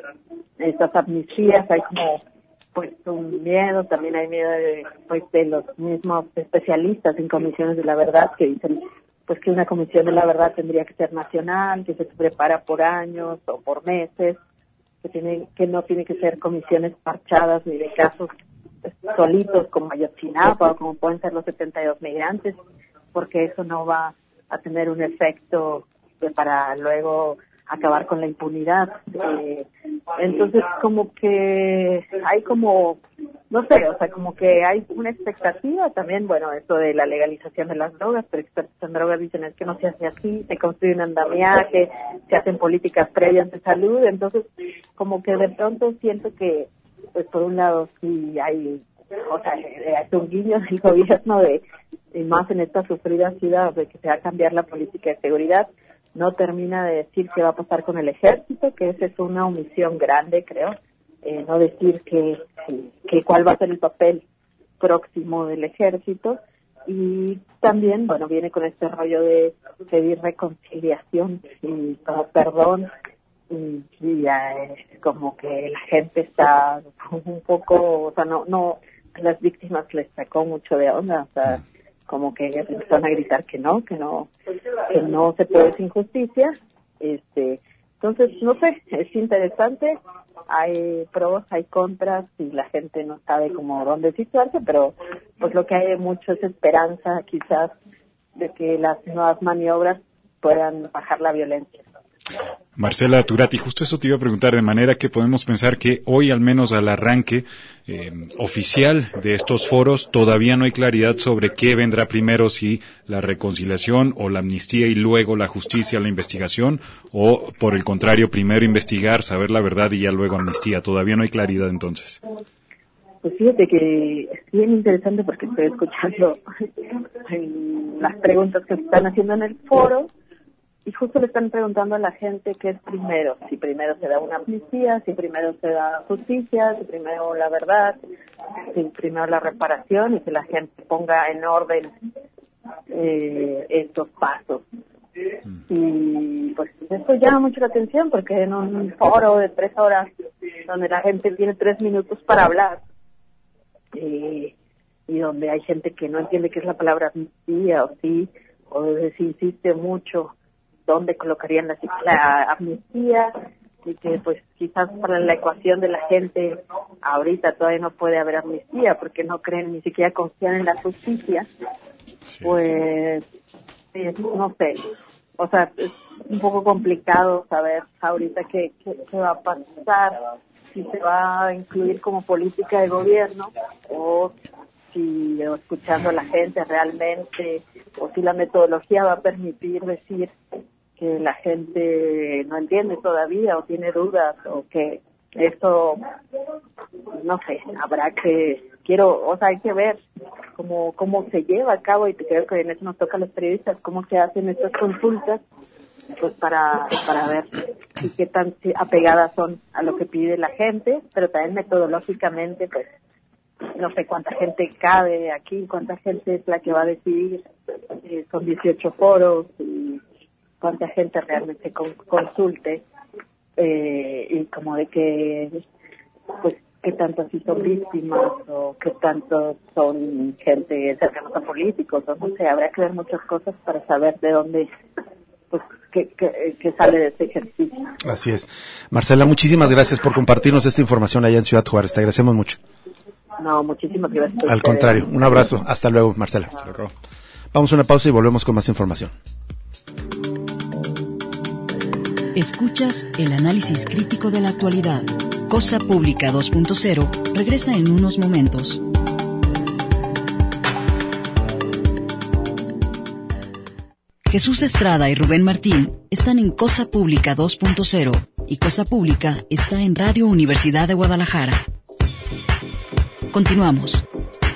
Speaker 4: estas amnistías. Hay como pues un miedo, también hay miedo de, pues, de los mismos especialistas en comisiones de la verdad, que dicen pues que una comisión de la verdad tendría que ser nacional, que se prepara por años o por meses, que tiene que no tiene que ser comisiones parchadas ni de casos pues, solitos como Ayotzinapa o como pueden ser los setenta y dos migrantes, porque eso no va a tener un efecto pues, para luego acabar con la impunidad. Eh, entonces, como que hay como, no sé, o sea, como que hay una expectativa también, bueno, esto de la legalización de las drogas, pero expertos en drogas dicen es que no se hace así, se construye un andamiaje, se hacen políticas previas de salud. Entonces, como que de pronto siento que, pues por un lado sí hay, o sea, hay un guiño del gobierno de, y más en esta sufrida ciudad, de que se va a cambiar la política de seguridad. No termina de decir qué va a pasar con el ejército, que esa es una omisión grande, creo. Eh, no decir que, que cuál va a ser el papel próximo del ejército. Y también, bueno, viene con este rollo de pedir reconciliación y como perdón. Y, y eh, como que la gente está un poco, o sea, no, no, a las víctimas les sacó mucho de onda, o sea, como que ellas empezaron a gritar que no, que no, que no se puede sin justicia. Este, entonces, no sé, es interesante, hay pros, hay contras y la gente no sabe cómo dónde situarse, pero pues lo que hay mucho es esperanza quizás de que las nuevas maniobras puedan bajar la violencia.
Speaker 2: Marcela Turati, justo eso te iba a preguntar, de manera que podemos pensar que hoy, al menos al arranque eh, oficial de estos foros, todavía no hay claridad sobre qué vendrá primero, si la reconciliación o la amnistía y luego la justicia, la investigación, o por el contrario, primero investigar, saber la verdad y ya luego amnistía. Todavía no hay claridad entonces.
Speaker 4: Pues fíjate que es bien interesante porque estoy escuchando en las preguntas que se están haciendo en el foro. Y justo le están preguntando a la gente qué es primero, si primero se da una amnistía, si primero se da justicia, si primero la verdad, si primero la reparación, y que la gente ponga en orden eh, estos pasos. Y pues eso llama mucho la atención porque en un foro de tres horas donde la gente tiene tres minutos para hablar eh, y donde hay gente que no entiende qué es la palabra amnistía o sí, o se insiste mucho dónde colocarían la, la amnistía, y que pues quizás para la ecuación de la gente ahorita todavía no puede haber amnistía porque no creen, ni siquiera confían en la justicia. Sí, pues sí, no sé, o sea, es un poco complicado saber ahorita qué, qué, qué va a pasar. si se va a incluir como política de gobierno o si escuchando a la gente realmente, o si la metodología va a permitir decir que la gente no entiende todavía o tiene dudas, o que eso, no sé, habrá que, quiero, o sea, hay que ver cómo, cómo se lleva a cabo, y creo que en eso nos toca a los periodistas, cómo se hacen estas consultas, pues para, para ver y qué tan apegadas son a lo que pide la gente, pero también metodológicamente, pues, no sé cuánta gente cabe aquí, cuánta gente es la que va a decidir, eh, son dieciocho foros, y cuánta gente realmente con, consulte, eh, y como de que, pues, qué tanto sí son víctimas, o qué tanto son gente cercanos a políticos, o no sé, habrá que ver muchas cosas para saber de dónde, pues, qué, qué, qué sale de este ejercicio.
Speaker 3: Así es. Marcela, muchísimas gracias por compartirnos esta información allá en Ciudad Juárez, te agradecemos mucho.
Speaker 4: No, muchísimas gracias.
Speaker 3: Al contrario, un abrazo. Hasta luego, Marcela. Hasta luego. Vamos a una pausa y volvemos con más información.
Speaker 1: Escuchas el análisis crítico de la actualidad. Cosa Pública dos punto cero regresa en unos momentos. Jesús Estrada y Rubén Martín están en Cosa Pública dos punto cero y Cosa Pública está en Radio Universidad de Guadalajara. Continuamos.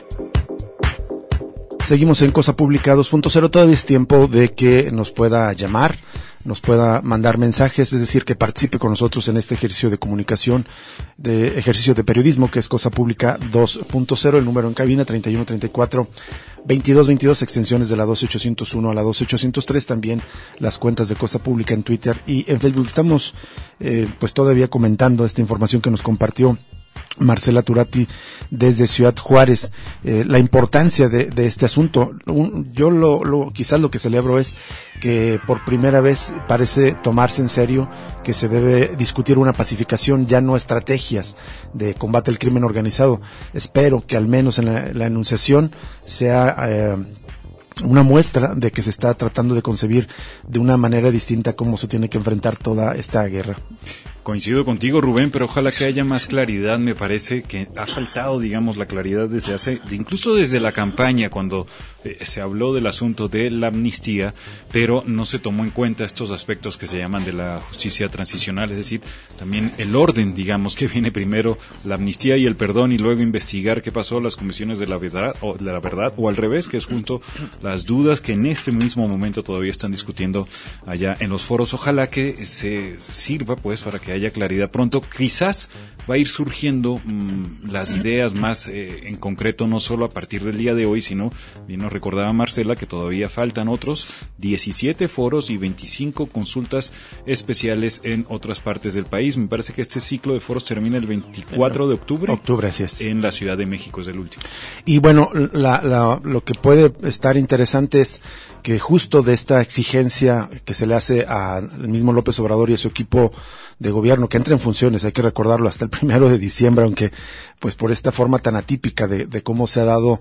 Speaker 3: Seguimos en Cosa Pública dos punto cero. Todavía es tiempo de que nos pueda llamar, nos pueda mandar mensajes, es decir, que participe con nosotros en este ejercicio de comunicación, de ejercicio de periodismo, que es Cosa Pública dos punto cero. El número en cabina treinta y uno treinta y cuatro veintidós veintidós, extensiones de la doce ochocientos uno a la doce ochocientos tres, también las cuentas de Cosa Pública en Twitter y en Facebook. Estamos eh, pues todavía comentando esta información que nos compartió Marcela Turati desde Ciudad Juárez, eh, la importancia de, de este asunto. Un, yo lo, lo, quizás lo que celebro es que por primera vez parece tomarse en serio que se debe discutir una pacificación, ya no estrategias de combate al crimen organizado. Espero que al menos en la, la enunciación sea eh, una muestra de que se está tratando de concebir de una manera distinta cómo se tiene que enfrentar toda esta guerra.
Speaker 2: Coincido contigo, Rubén, pero ojalá que haya más claridad. Me parece que ha faltado, digamos, la claridad desde hace, incluso desde la campaña, cuando eh, se habló del asunto de la amnistía, pero no se tomó en cuenta estos aspectos que se llaman de la justicia transicional, es decir, también el orden, digamos, que viene primero la amnistía y el perdón, y luego investigar qué pasó a las comisiones de la verdad, o de la verdad, o al revés, que es junto las dudas que en este mismo momento todavía están discutiendo allá en los foros. Ojalá que se sirva, pues, para que haya claridad pronto. Quizás va a ir surgiendo mmm, las ideas más eh, en concreto, no solo a partir del día de hoy, sino, bien nos recordaba Marcela, que todavía faltan otros diecisiete foros y veinticinco consultas especiales en otras partes del país. Me parece que este ciclo de foros termina el veinticuatro de octubre.
Speaker 3: Octubre, así es.
Speaker 2: En la Ciudad de México es el último.
Speaker 3: Y bueno, la, la, lo que puede estar interesante es que justo de esta exigencia que se le hace al mismo López Obrador y a su equipo de gobierno, que entra en funciones, hay que recordarlo, hasta el primero de diciembre, aunque pues por esta forma tan atípica de, de cómo se ha dado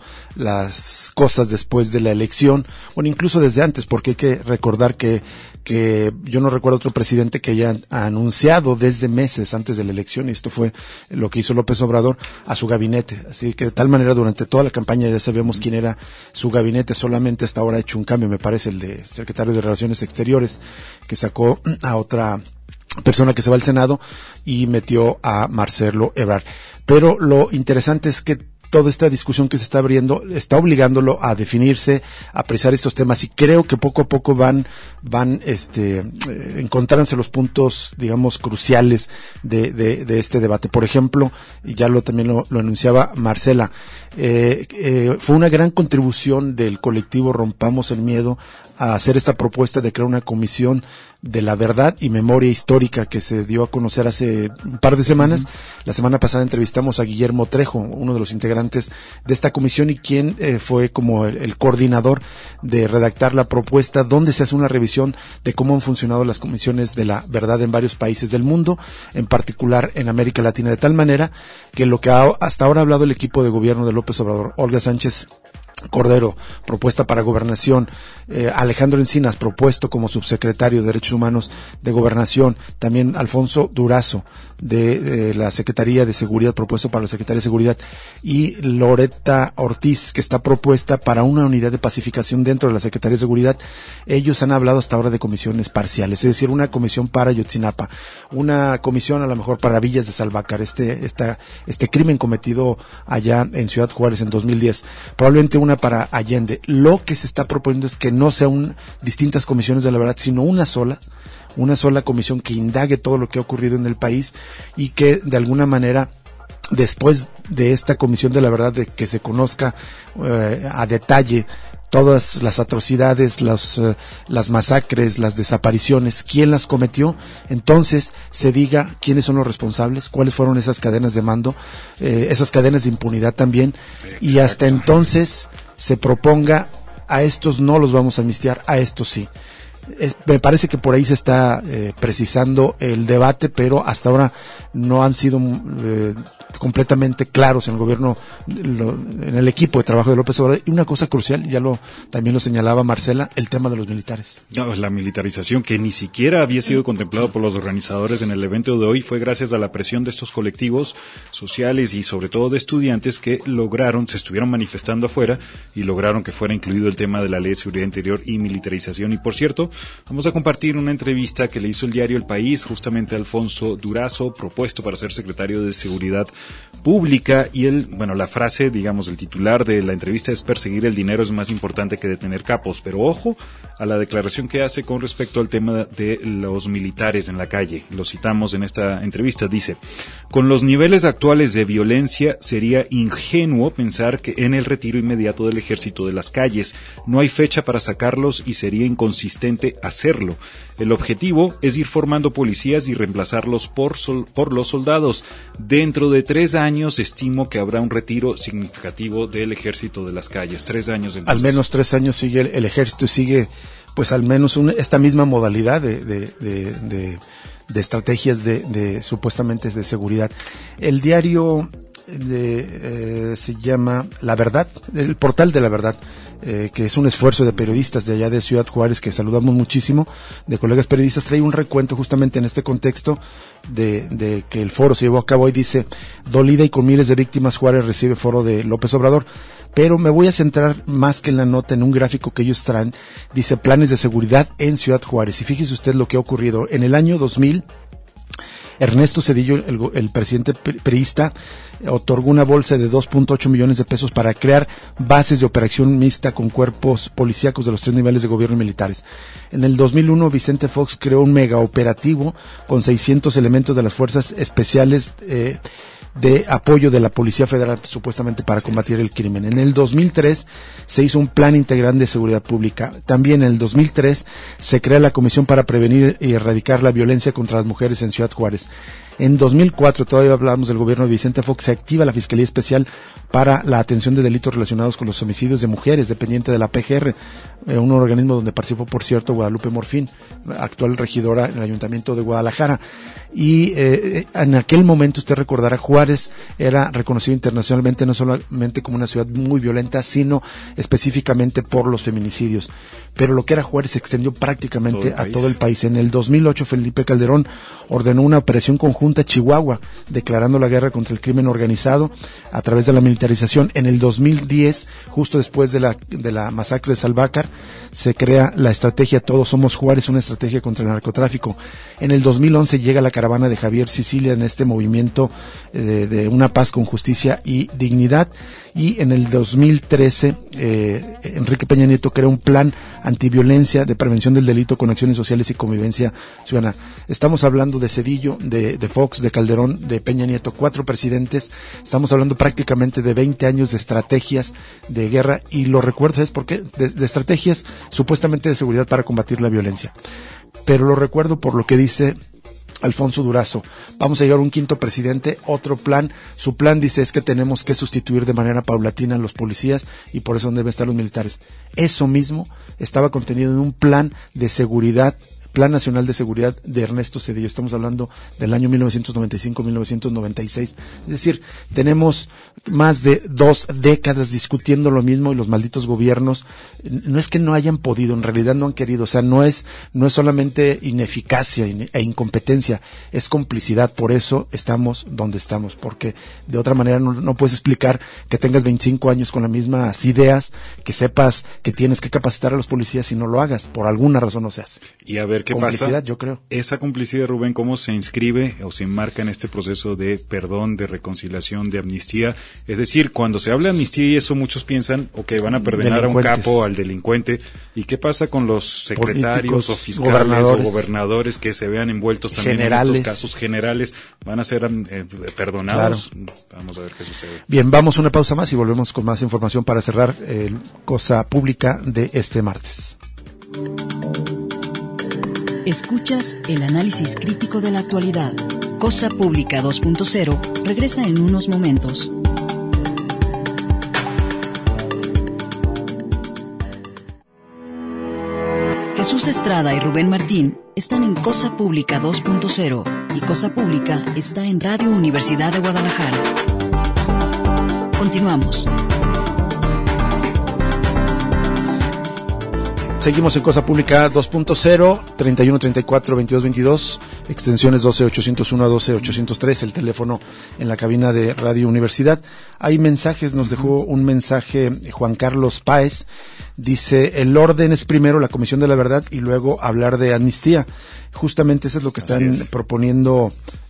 Speaker 3: las cosas después de la elección, bueno, incluso desde antes, porque hay que recordar que que yo no recuerdo otro presidente que haya anunciado desde meses antes de la elección, y esto fue lo que hizo López Obrador, a su gabinete. Así que de tal manera durante toda la campaña ya sabíamos quién era su gabinete, solamente hasta ahora ha hecho un cambio, me parece, el de secretario de Relaciones Exteriores, que sacó a otra persona que se va al Senado y metió a Marcelo Ebrard. Pero lo interesante es que toda esta discusión que se está abriendo está obligándolo a definirse, a apreciar estos temas, y creo que poco a poco van van este eh, encontrándose los puntos, digamos, cruciales de, de, de este debate. Por ejemplo, y ya lo también lo, lo anunciaba Marcela, eh, eh, fue una gran contribución del colectivo Rompamos el Miedo a hacer esta propuesta de crear una comisión de la verdad y memoria histórica que se dio a conocer hace un par de semanas. Uh-huh. La semana pasada entrevistamos a Guillermo Trejo, uno de los integrantes de esta comisión, y quien eh, fue como el, el coordinador de redactar la propuesta, donde se hace una revisión de cómo han funcionado las comisiones de la verdad en varios países del mundo, en particular en América Latina, de tal manera que lo que ha, hasta ahora ha hablado el equipo de gobierno de López Obrador, Olga Sánchez Cordero, propuesta para Gobernación, eh, Alejandro Encinas, propuesto como subsecretario de Derechos Humanos de Gobernación, también Alfonso Durazo, de, de la Secretaría de Seguridad, propuesto para la Secretaría de Seguridad, y Loreta Ortiz, que está propuesta para una unidad de pacificación dentro de la Secretaría de Seguridad. Ellos han hablado hasta ahora de comisiones parciales, es decir, una comisión para Ayotzinapa, una comisión a lo mejor para Villas de Salvácar, este, esta, este crimen cometido allá en Ciudad Juárez en dos mil diez, probablemente una para Allende. Lo que se está proponiendo es que no sean distintas comisiones de la verdad, sino una sola, una sola comisión que indague todo lo que ha ocurrido en el país y que de alguna manera, después de esta comisión de la verdad, de que se conozca eh, a detalle todas las atrocidades, los, uh, las masacres, las desapariciones, quién las cometió, entonces se diga quiénes son los responsables, cuáles fueron esas cadenas de mando, eh, esas cadenas de impunidad también, y hasta entonces se proponga: a estos no los vamos a amnistiar, a estos sí. Es, me parece que por ahí se está eh, precisando el debate, pero hasta ahora no han sido eh, completamente claros en el gobierno, lo, en el equipo de trabajo de López Obrador. Y una cosa crucial, ya lo también lo señalaba Marcela, el tema de los militares.
Speaker 2: No, la militarización, que ni siquiera había sido contemplado por los organizadores en el evento de hoy, fue gracias a la presión de estos colectivos sociales y sobre todo de estudiantes que lograron, se estuvieron manifestando afuera y lograron que fuera incluido el tema de la Ley de Seguridad Interior y militarización. Y por cierto, vamos a compartir una entrevista que le hizo el diario El País justamente a Alfonso Durazo, propuesto para ser secretario de Seguridad Pública, y él, bueno, la frase, digamos, el titular de la entrevista es: perseguir el dinero es más importante que detener capos. Pero ojo a la declaración que hace con respecto al tema de los militares en la calle. Lo citamos en esta entrevista, dice: con los niveles actuales de violencia sería ingenuo pensar que en el retiro inmediato del ejército de las calles. No hay fecha para sacarlos y sería inconsistente hacerlo. El objetivo es ir formando policías y reemplazarlos por, sol, por los soldados. Dentro de tres años estimo que habrá un retiro significativo del ejército de las calles. Tres años. Entonces.
Speaker 3: Al menos tres años sigue el, el ejército, sigue pues al menos un, esta misma modalidad de, de, de, de, de estrategias de, de supuestamente de seguridad. El diario de, eh, se llama La Verdad, el portal de La Verdad. Eh, que es un esfuerzo de periodistas de allá de Ciudad Juárez, que saludamos muchísimo, de colegas periodistas, trae un recuento justamente en este contexto de, de que el foro se llevó a cabo. Y dice: dolida y con miles de víctimas, Juárez recibe foro de López Obrador. Pero me voy a centrar más que en la nota en un gráfico que ellos traen. Dice: planes de seguridad en Ciudad Juárez. Y fíjese usted lo que ha ocurrido. En el año dos mil, Ernesto Zedillo, el, el presidente priista, otorgó una bolsa de dos punto ocho millones de pesos para crear bases de operación mixta con cuerpos policíacos de los tres niveles de gobierno y militares. En el dos mil uno, Vicente Fox creó un mega operativo con seiscientos elementos de las fuerzas especiales eh, de apoyo de la Policía Federal, supuestamente para combatir el crimen. En el dos mil tres se hizo un plan integral de seguridad pública. También en el dos mil tres se crea la Comisión para Prevenir y Erradicar la Violencia contra las Mujeres en Ciudad Juárez. En dos mil cuatro, todavía hablamos del gobierno de Vicente Fox, se activa la Fiscalía Especial para la atención de delitos relacionados con los homicidios de mujeres, dependiente de la P G R, eh, un organismo donde participó, por cierto, Guadalupe Morfín, actual regidora en el Ayuntamiento de Guadalajara. Y eh, en aquel momento, usted recordará, Juárez era reconocido internacionalmente no solamente como una ciudad muy violenta, sino específicamente por los feminicidios. Pero lo que era Juárez se extendió prácticamente todo a todo el país. En el dos mil ocho, Felipe Calderón ordenó una operación conjunta a Chihuahua, declarando la guerra contra el crimen organizado a través de la militarización. En el dos mil diez, justo después de la, de la masacre de Salvácar, se crea la estrategia Todos Somos Juárez, una estrategia contra el narcotráfico. En el dos mil once llega la caravana de Javier Sicilia en este movimiento eh, de una paz con justicia y dignidad. Y en el dos mil trece, eh, Enrique Peña Nieto crea un plan antiviolencia de prevención del delito con acciones sociales y convivencia ciudadana. Estamos hablando de Zedillo, de, de Fox, de Calderón, de Peña Nieto, cuatro presidentes. Estamos hablando prácticamente de veinte años de estrategias de guerra, y lo recuerdo, ¿sabes por qué? De, de estrategias supuestamente de seguridad para combatir la violencia. Pero lo recuerdo por lo que dice Alfonso Durazo: vamos a llegar a un quinto presidente, otro plan. Su plan, dice, es que tenemos que sustituir de manera paulatina a los policías y por eso deben estar los militares. Eso mismo estaba contenido en un plan de seguridad Plan Nacional de Seguridad de Ernesto Zedillo. Estamos hablando del año mil novecientos noventa y cinco a mil novecientos noventa y seis. Es decir, tenemos más de dos décadas discutiendo lo mismo y los malditos gobiernos no es que no hayan podido, en realidad no han querido. O sea, no es no es solamente ineficacia e incompetencia, es complicidad. Por eso estamos donde estamos, porque de otra manera no, no puedes explicar que tengas veinticinco años con las mismas ideas, que sepas que tienes que capacitar a los policías y no lo hagas. Por alguna razón no se hace.
Speaker 2: Y a ver qué
Speaker 3: complicidad,
Speaker 2: pasa.
Speaker 3: Yo creo.
Speaker 2: Esa complicidad, Rubén, ¿cómo se inscribe o se enmarca en este proceso de perdón, de reconciliación, de amnistía? Es decir, cuando se habla de amnistía y eso, muchos piensan, ok, van a perdonar a un capo, al delincuente. ¿Y qué pasa con los secretarios políticos, o fiscales gobernadores, o gobernadores que se vean envueltos también generales, en estos casos generales? ¿Van a ser eh, perdonados? Claro. Vamos a ver qué sucede.
Speaker 3: Bien, vamos a una pausa más y volvemos con más información para cerrar eh, Cosa Pública de este martes.
Speaker 1: Escuchas el análisis crítico de la actualidad. Cosa Pública dos punto cero regresa en unos momentos. Jesús Estrada y Rubén Martín están en Cosa Pública dos punto cero y Cosa Pública está en Radio Universidad de Guadalajara. Continuamos.
Speaker 3: Seguimos en Cosa Pública dos punto cero, treinta y uno treinta y cuatro veintidós veintidós, extensiones doce ochocientos uno a doce ochocientos tres, el teléfono en la cabina de Radio Universidad. Hay mensajes, nos dejó un mensaje Juan Carlos Páez, dice, el orden es primero la Comisión de la Verdad y luego hablar de amnistía. Justamente eso es lo que están es. proponiendo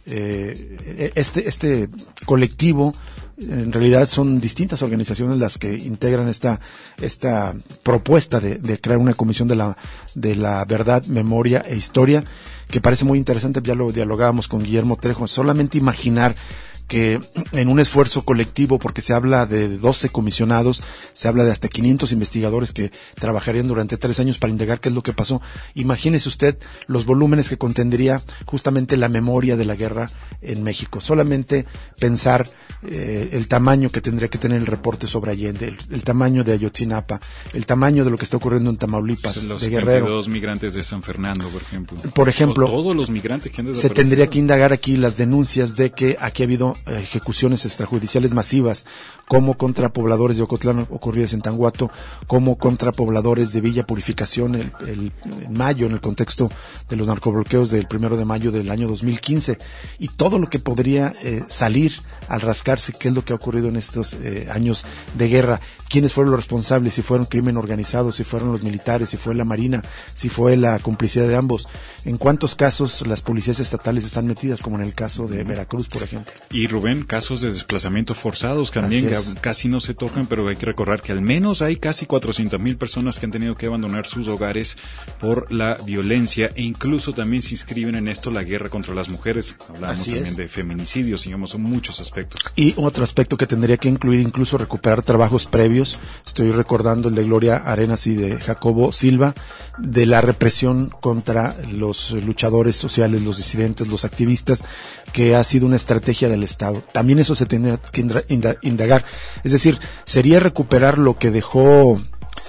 Speaker 3: eh, este, este colectivo. En realidad son distintas organizaciones las que integran esta esta propuesta de, de crear una comisión de la de la verdad, memoria e historia, que parece muy interesante. Ya lo dialogábamos con Guillermo Trejo. Solamente imaginar que en un esfuerzo colectivo, porque se habla de doce comisionados, se habla de hasta quinientos investigadores que trabajarían durante tres años para indagar qué es lo que pasó. Imagínese usted los volúmenes que contendría justamente la memoria de la guerra en México. Solamente pensar eh, el tamaño que tendría que tener el reporte sobre Allende, el, el tamaño de Ayotzinapa, el tamaño de lo que está ocurriendo en Tamaulipas,
Speaker 2: los
Speaker 3: de Guerrero.
Speaker 2: Los migrantes de San Fernando, por ejemplo.
Speaker 3: Por ejemplo,
Speaker 2: o todos los migrantes que han
Speaker 3: se tendría que indagar aquí las denuncias de que aquí ha habido ejecuciones extrajudiciales masivas, como contra pobladores de Ocotlán ocurridas en Tanguato, como contra pobladores de Villa Purificación el, el, en mayo, en el contexto de los narcobloqueos del primero de mayo del año dos mil quince, y todo lo que podría eh, salir al rascarse qué es lo que ha ocurrido en estos eh, años de guerra, quiénes fueron los responsables, si fueron crimen organizado, si fueron los militares, si fue la Marina, si fue la complicidad de ambos, en cuántos casos las policías estatales están metidas, como en el caso de Veracruz, por ejemplo.
Speaker 2: Y Rubén, casos de desplazamiento forzados también, que casi no se tocan, pero hay que recordar que al menos hay casi cuatrocientas mil personas que han tenido que abandonar sus hogares por la violencia, e incluso también se inscriben en esto la guerra contra las mujeres. Hablamos Así también es. de feminicidios, digamos, son muchos aspectos.
Speaker 3: Y otro aspecto que tendría que incluir incluso recuperar trabajos previos, estoy recordando el de Gloria Arenas y de Jacobo Silva, de la represión contra los luchadores sociales, los disidentes, los activistas, que ha sido una estrategia del Estado. También eso se tendría que indagar. Es decir, sería recuperar lo que dejó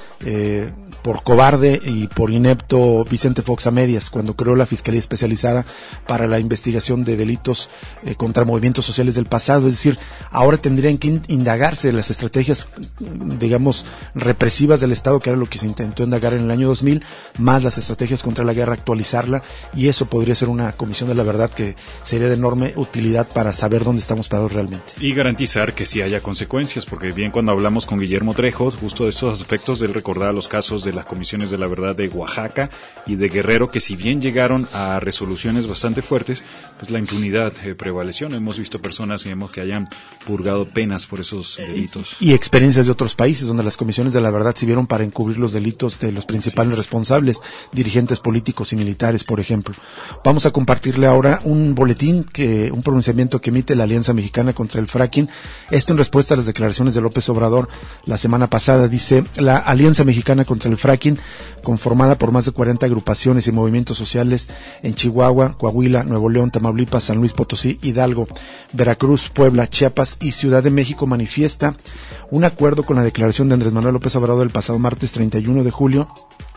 Speaker 3: eh, por cobarde y por inepto Vicente Fox a medias, cuando creó la Fiscalía Especializada para la investigación de delitos eh, contra movimientos sociales del pasado. Es decir, ahora tendrían que indagarse las estrategias, digamos, represivas del Estado, que era lo que se intentó indagar en el año dos mil, más las estrategias contra la guerra, actualizarla, y eso podría ser una comisión de la verdad que sería de enorme utilidad para saber dónde estamos parados realmente.
Speaker 2: Y garantizar que sí haya consecuencias, porque bien cuando hablamos con Guillermo Trejo, justo de estos aspectos, del recordar los casos de las comisiones de la verdad de Oaxaca y de Guerrero, que si bien llegaron a resoluciones bastante fuertes, pues la impunidad eh, prevaleció. No hemos visto personas, digamos, que hayan purgado penas por esos delitos.
Speaker 3: Y, y experiencias de otros países donde las comisiones de la verdad sirvieron para encubrir los delitos de los principales sí, responsables, dirigentes políticos y militares, por ejemplo. Vamos a compartirle ahora un boletín, que un pronunciamiento que emite la Alianza Mexicana contra el Fracking. Esto en respuesta a las declaraciones de López Obrador la semana pasada. Dice: la Alianza Mexicana contra el Fracking, conformada por más de cuarenta agrupaciones y movimientos sociales en Chihuahua, Coahuila, Nuevo León, Tamaulipas, San Luis Potosí, Hidalgo, Veracruz, Puebla, Chiapas y Ciudad de México, manifiesta un acuerdo con la declaración de Andrés Manuel López Obrador el pasado martes treinta y uno de julio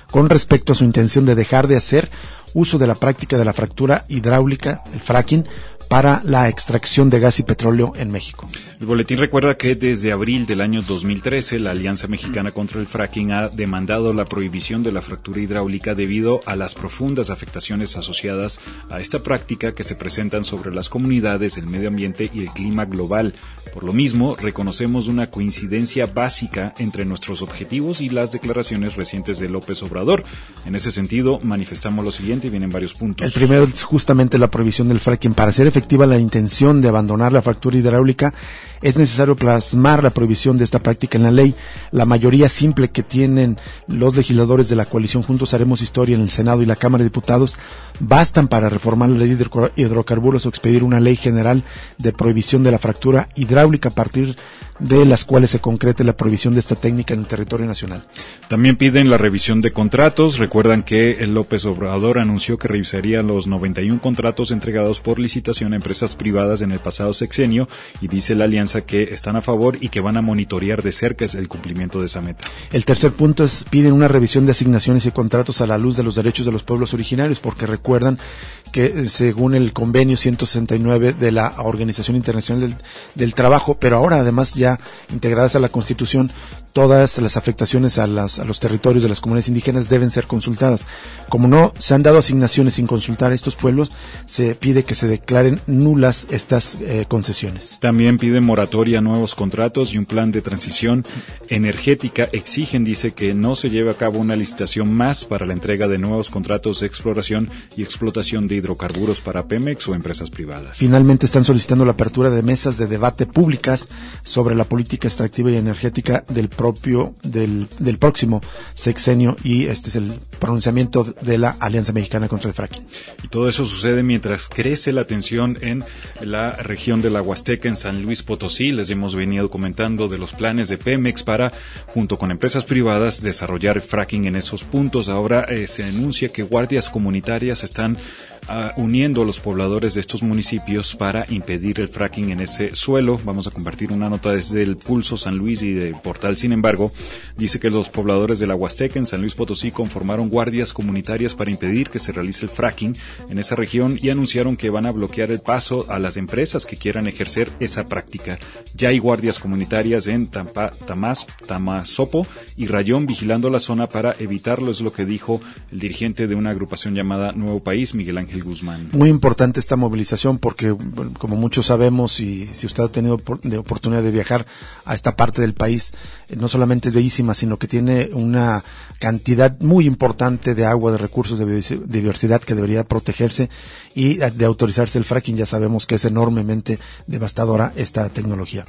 Speaker 3: con respecto a su intención de dejar de hacer uso de la práctica de la fractura hidráulica, el fracking, para la extracción de gas y petróleo en México.
Speaker 2: El boletín recuerda que desde abril del año dos mil trece la Alianza Mexicana contra el Fracking ha demandado la prohibición de la fractura hidráulica debido a las profundas afectaciones asociadas a esta práctica que se presentan sobre las comunidades, el medio ambiente y el clima global. Por lo mismo, reconocemos una coincidencia básica entre nuestros objetivos y las declaraciones recientes de López Obrador. En ese sentido, manifestamos lo siguiente y vienen varios puntos.
Speaker 3: El primero es justamente la prohibición del fracking. Para hacer efectiva la intención de abandonar la fractura hidráulica, es necesario plasmar la prohibición de esta práctica en la ley. La mayoría simple que tienen los legisladores de la coalición Juntos Haremos Historia en el Senado y la Cámara de Diputados bastan para reformar la ley de hidrocarburos o expedir una ley general de prohibición de la fractura hidráulica a partir de las cuales se concrete la prohibición de esta técnica en el territorio nacional.
Speaker 2: También piden la revisión de contratos. Recuerdan que el López Obrador anunció que revisaría los noventa y uno contratos entregados por licitación a empresas privadas en el pasado sexenio y dice la alianza que están a favor y que van a monitorear de cerca el cumplimiento de esa meta.
Speaker 3: El tercer punto es piden una revisión de asignaciones y contratos a la luz de los derechos de los pueblos originarios, porque recuerdan que según el convenio ciento sesenta y nueve de la Organización Internacional del, del Trabajo, pero ahora además ya integradas a la Constitución, todas las afectaciones a, las, a los territorios de las comunidades indígenas deben ser consultadas. Como no se han dado asignaciones sin consultar a estos pueblos, se pide que se declaren nulas estas eh, concesiones.
Speaker 2: También piden moratoria a nuevos contratos y un plan de transición energética. Exigen, dice, que no se lleve a cabo una licitación más para la entrega de nuevos contratos de exploración y explotación de hidrocarburos para Pemex o empresas privadas.
Speaker 3: Finalmente están solicitando la apertura de mesas de debate públicas sobre la política extractiva y energética del propio del, del próximo sexenio, y este es el pronunciamiento de la Alianza Mexicana contra el Fracking.
Speaker 2: Y todo eso sucede mientras crece la tensión en la región de la Huasteca, en San Luis Potosí. Les hemos venido comentando de los planes de Pemex para, junto con empresas privadas, desarrollar fracking en esos puntos. Ahora eh, se anuncia que guardias comunitarias están Uh, uniendo a los pobladores de estos municipios para impedir el fracking en ese suelo. Vamos a compartir una nota desde el Pulso San Luis y del portal Sin embargo. Dice que los pobladores de la Huasteca en San Luis Potosí conformaron guardias comunitarias para impedir que se realice el fracking en esa región y anunciaron que van a bloquear el paso a las empresas que quieran ejercer esa práctica. Ya hay guardias comunitarias en Tampa, Tamás, Tamazopo y Rayón vigilando la zona para evitarlo, es lo que dijo el dirigente de una agrupación llamada Nuevo País, Miguel Ángel Guzmán.
Speaker 3: Muy importante esta movilización porque, bueno, como muchos sabemos, y si usted ha tenido por, de oportunidad de viajar a esta parte del país, eh, no solamente es bellísima, sino que tiene una cantidad muy importante de agua, de recursos, de biodiversidad que debería protegerse, y de autorizarse el fracking ya sabemos que es enormemente devastadora esta tecnología.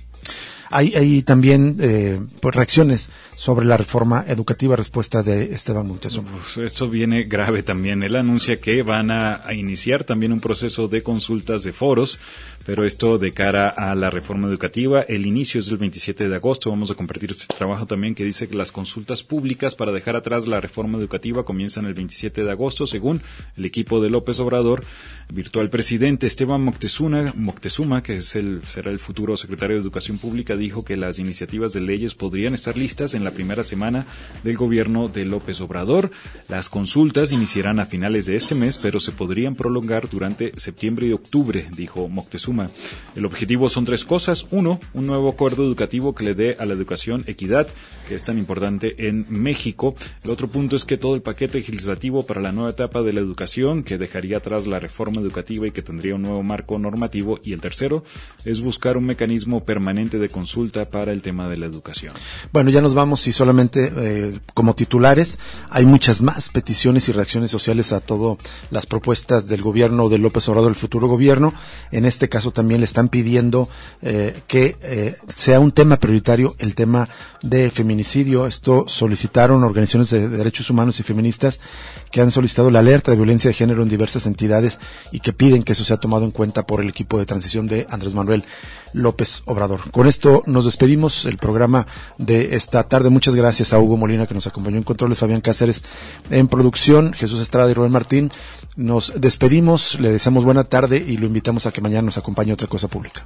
Speaker 3: Hay, hay también eh, pues reacciones sobre la reforma educativa, respuesta de Esteban Moctezuma.
Speaker 2: Pues esto viene grave también. Él anuncia que van a, a iniciar también un proceso de consultas de foros, pero esto de cara a la reforma educativa. El inicio es el veintisiete de agosto. Vamos a compartir este trabajo también que dice que las consultas públicas para dejar atrás la reforma educativa comienzan el veintisiete de agosto, según el equipo de López Obrador. Virtual presidente Esteban Moctezuma, Moctezuma, que es el, será el futuro secretario de Educación Pública, dijo que las iniciativas de leyes podrían estar listas en la primera semana del gobierno de López Obrador. Las consultas iniciarán a finales de este mes, pero se podrían prolongar durante septiembre y octubre, dijo Moctezuma. El objetivo son tres cosas. Uno, un nuevo acuerdo educativo que le dé a la educación equidad, que es tan importante en México. El otro punto es que todo el paquete legislativo para la nueva etapa de la educación, que dejaría atrás la reforma educativa y que tendría un nuevo marco normativo. Y el tercero es buscar un mecanismo permanente de consulta para el tema de la educación.
Speaker 3: Bueno, ya nos vamos y solamente eh, como titulares, hay muchas más peticiones y reacciones sociales a todas las propuestas del gobierno de López Obrador, el futuro gobierno. En este caso también le están pidiendo eh, que eh, sea un tema prioritario el tema de feminicidio. Esto solicitaron organizaciones de derechos humanos y feministas que han solicitado la alerta de violencia de género en diversas entidades y que piden que eso sea tomado en cuenta por el equipo de transición de Andrés Manuel López Obrador. Con esto nos despedimos el programa de esta tarde. Muchas gracias a Hugo Molina, que nos acompañó en controles, Fabián Cáceres en producción, Jesús Estrada y Rubén Martín. Nos despedimos, le deseamos buena tarde y lo invitamos a que mañana nos acompañe a Otra Cosa Pública.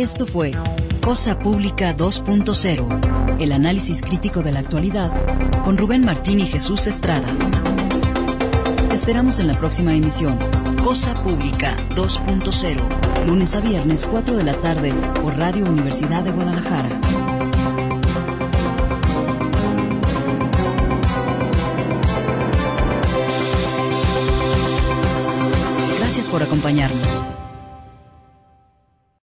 Speaker 1: Esto fue Cosa Pública dos punto cero, el análisis crítico de la actualidad, con Rubén Martín y Jesús Estrada. Te esperamos en la próxima emisión, Cosa Pública dos punto cero, lunes a viernes, cuatro de la tarde, por Radio Universidad de Guadalajara. Gracias por acompañarnos.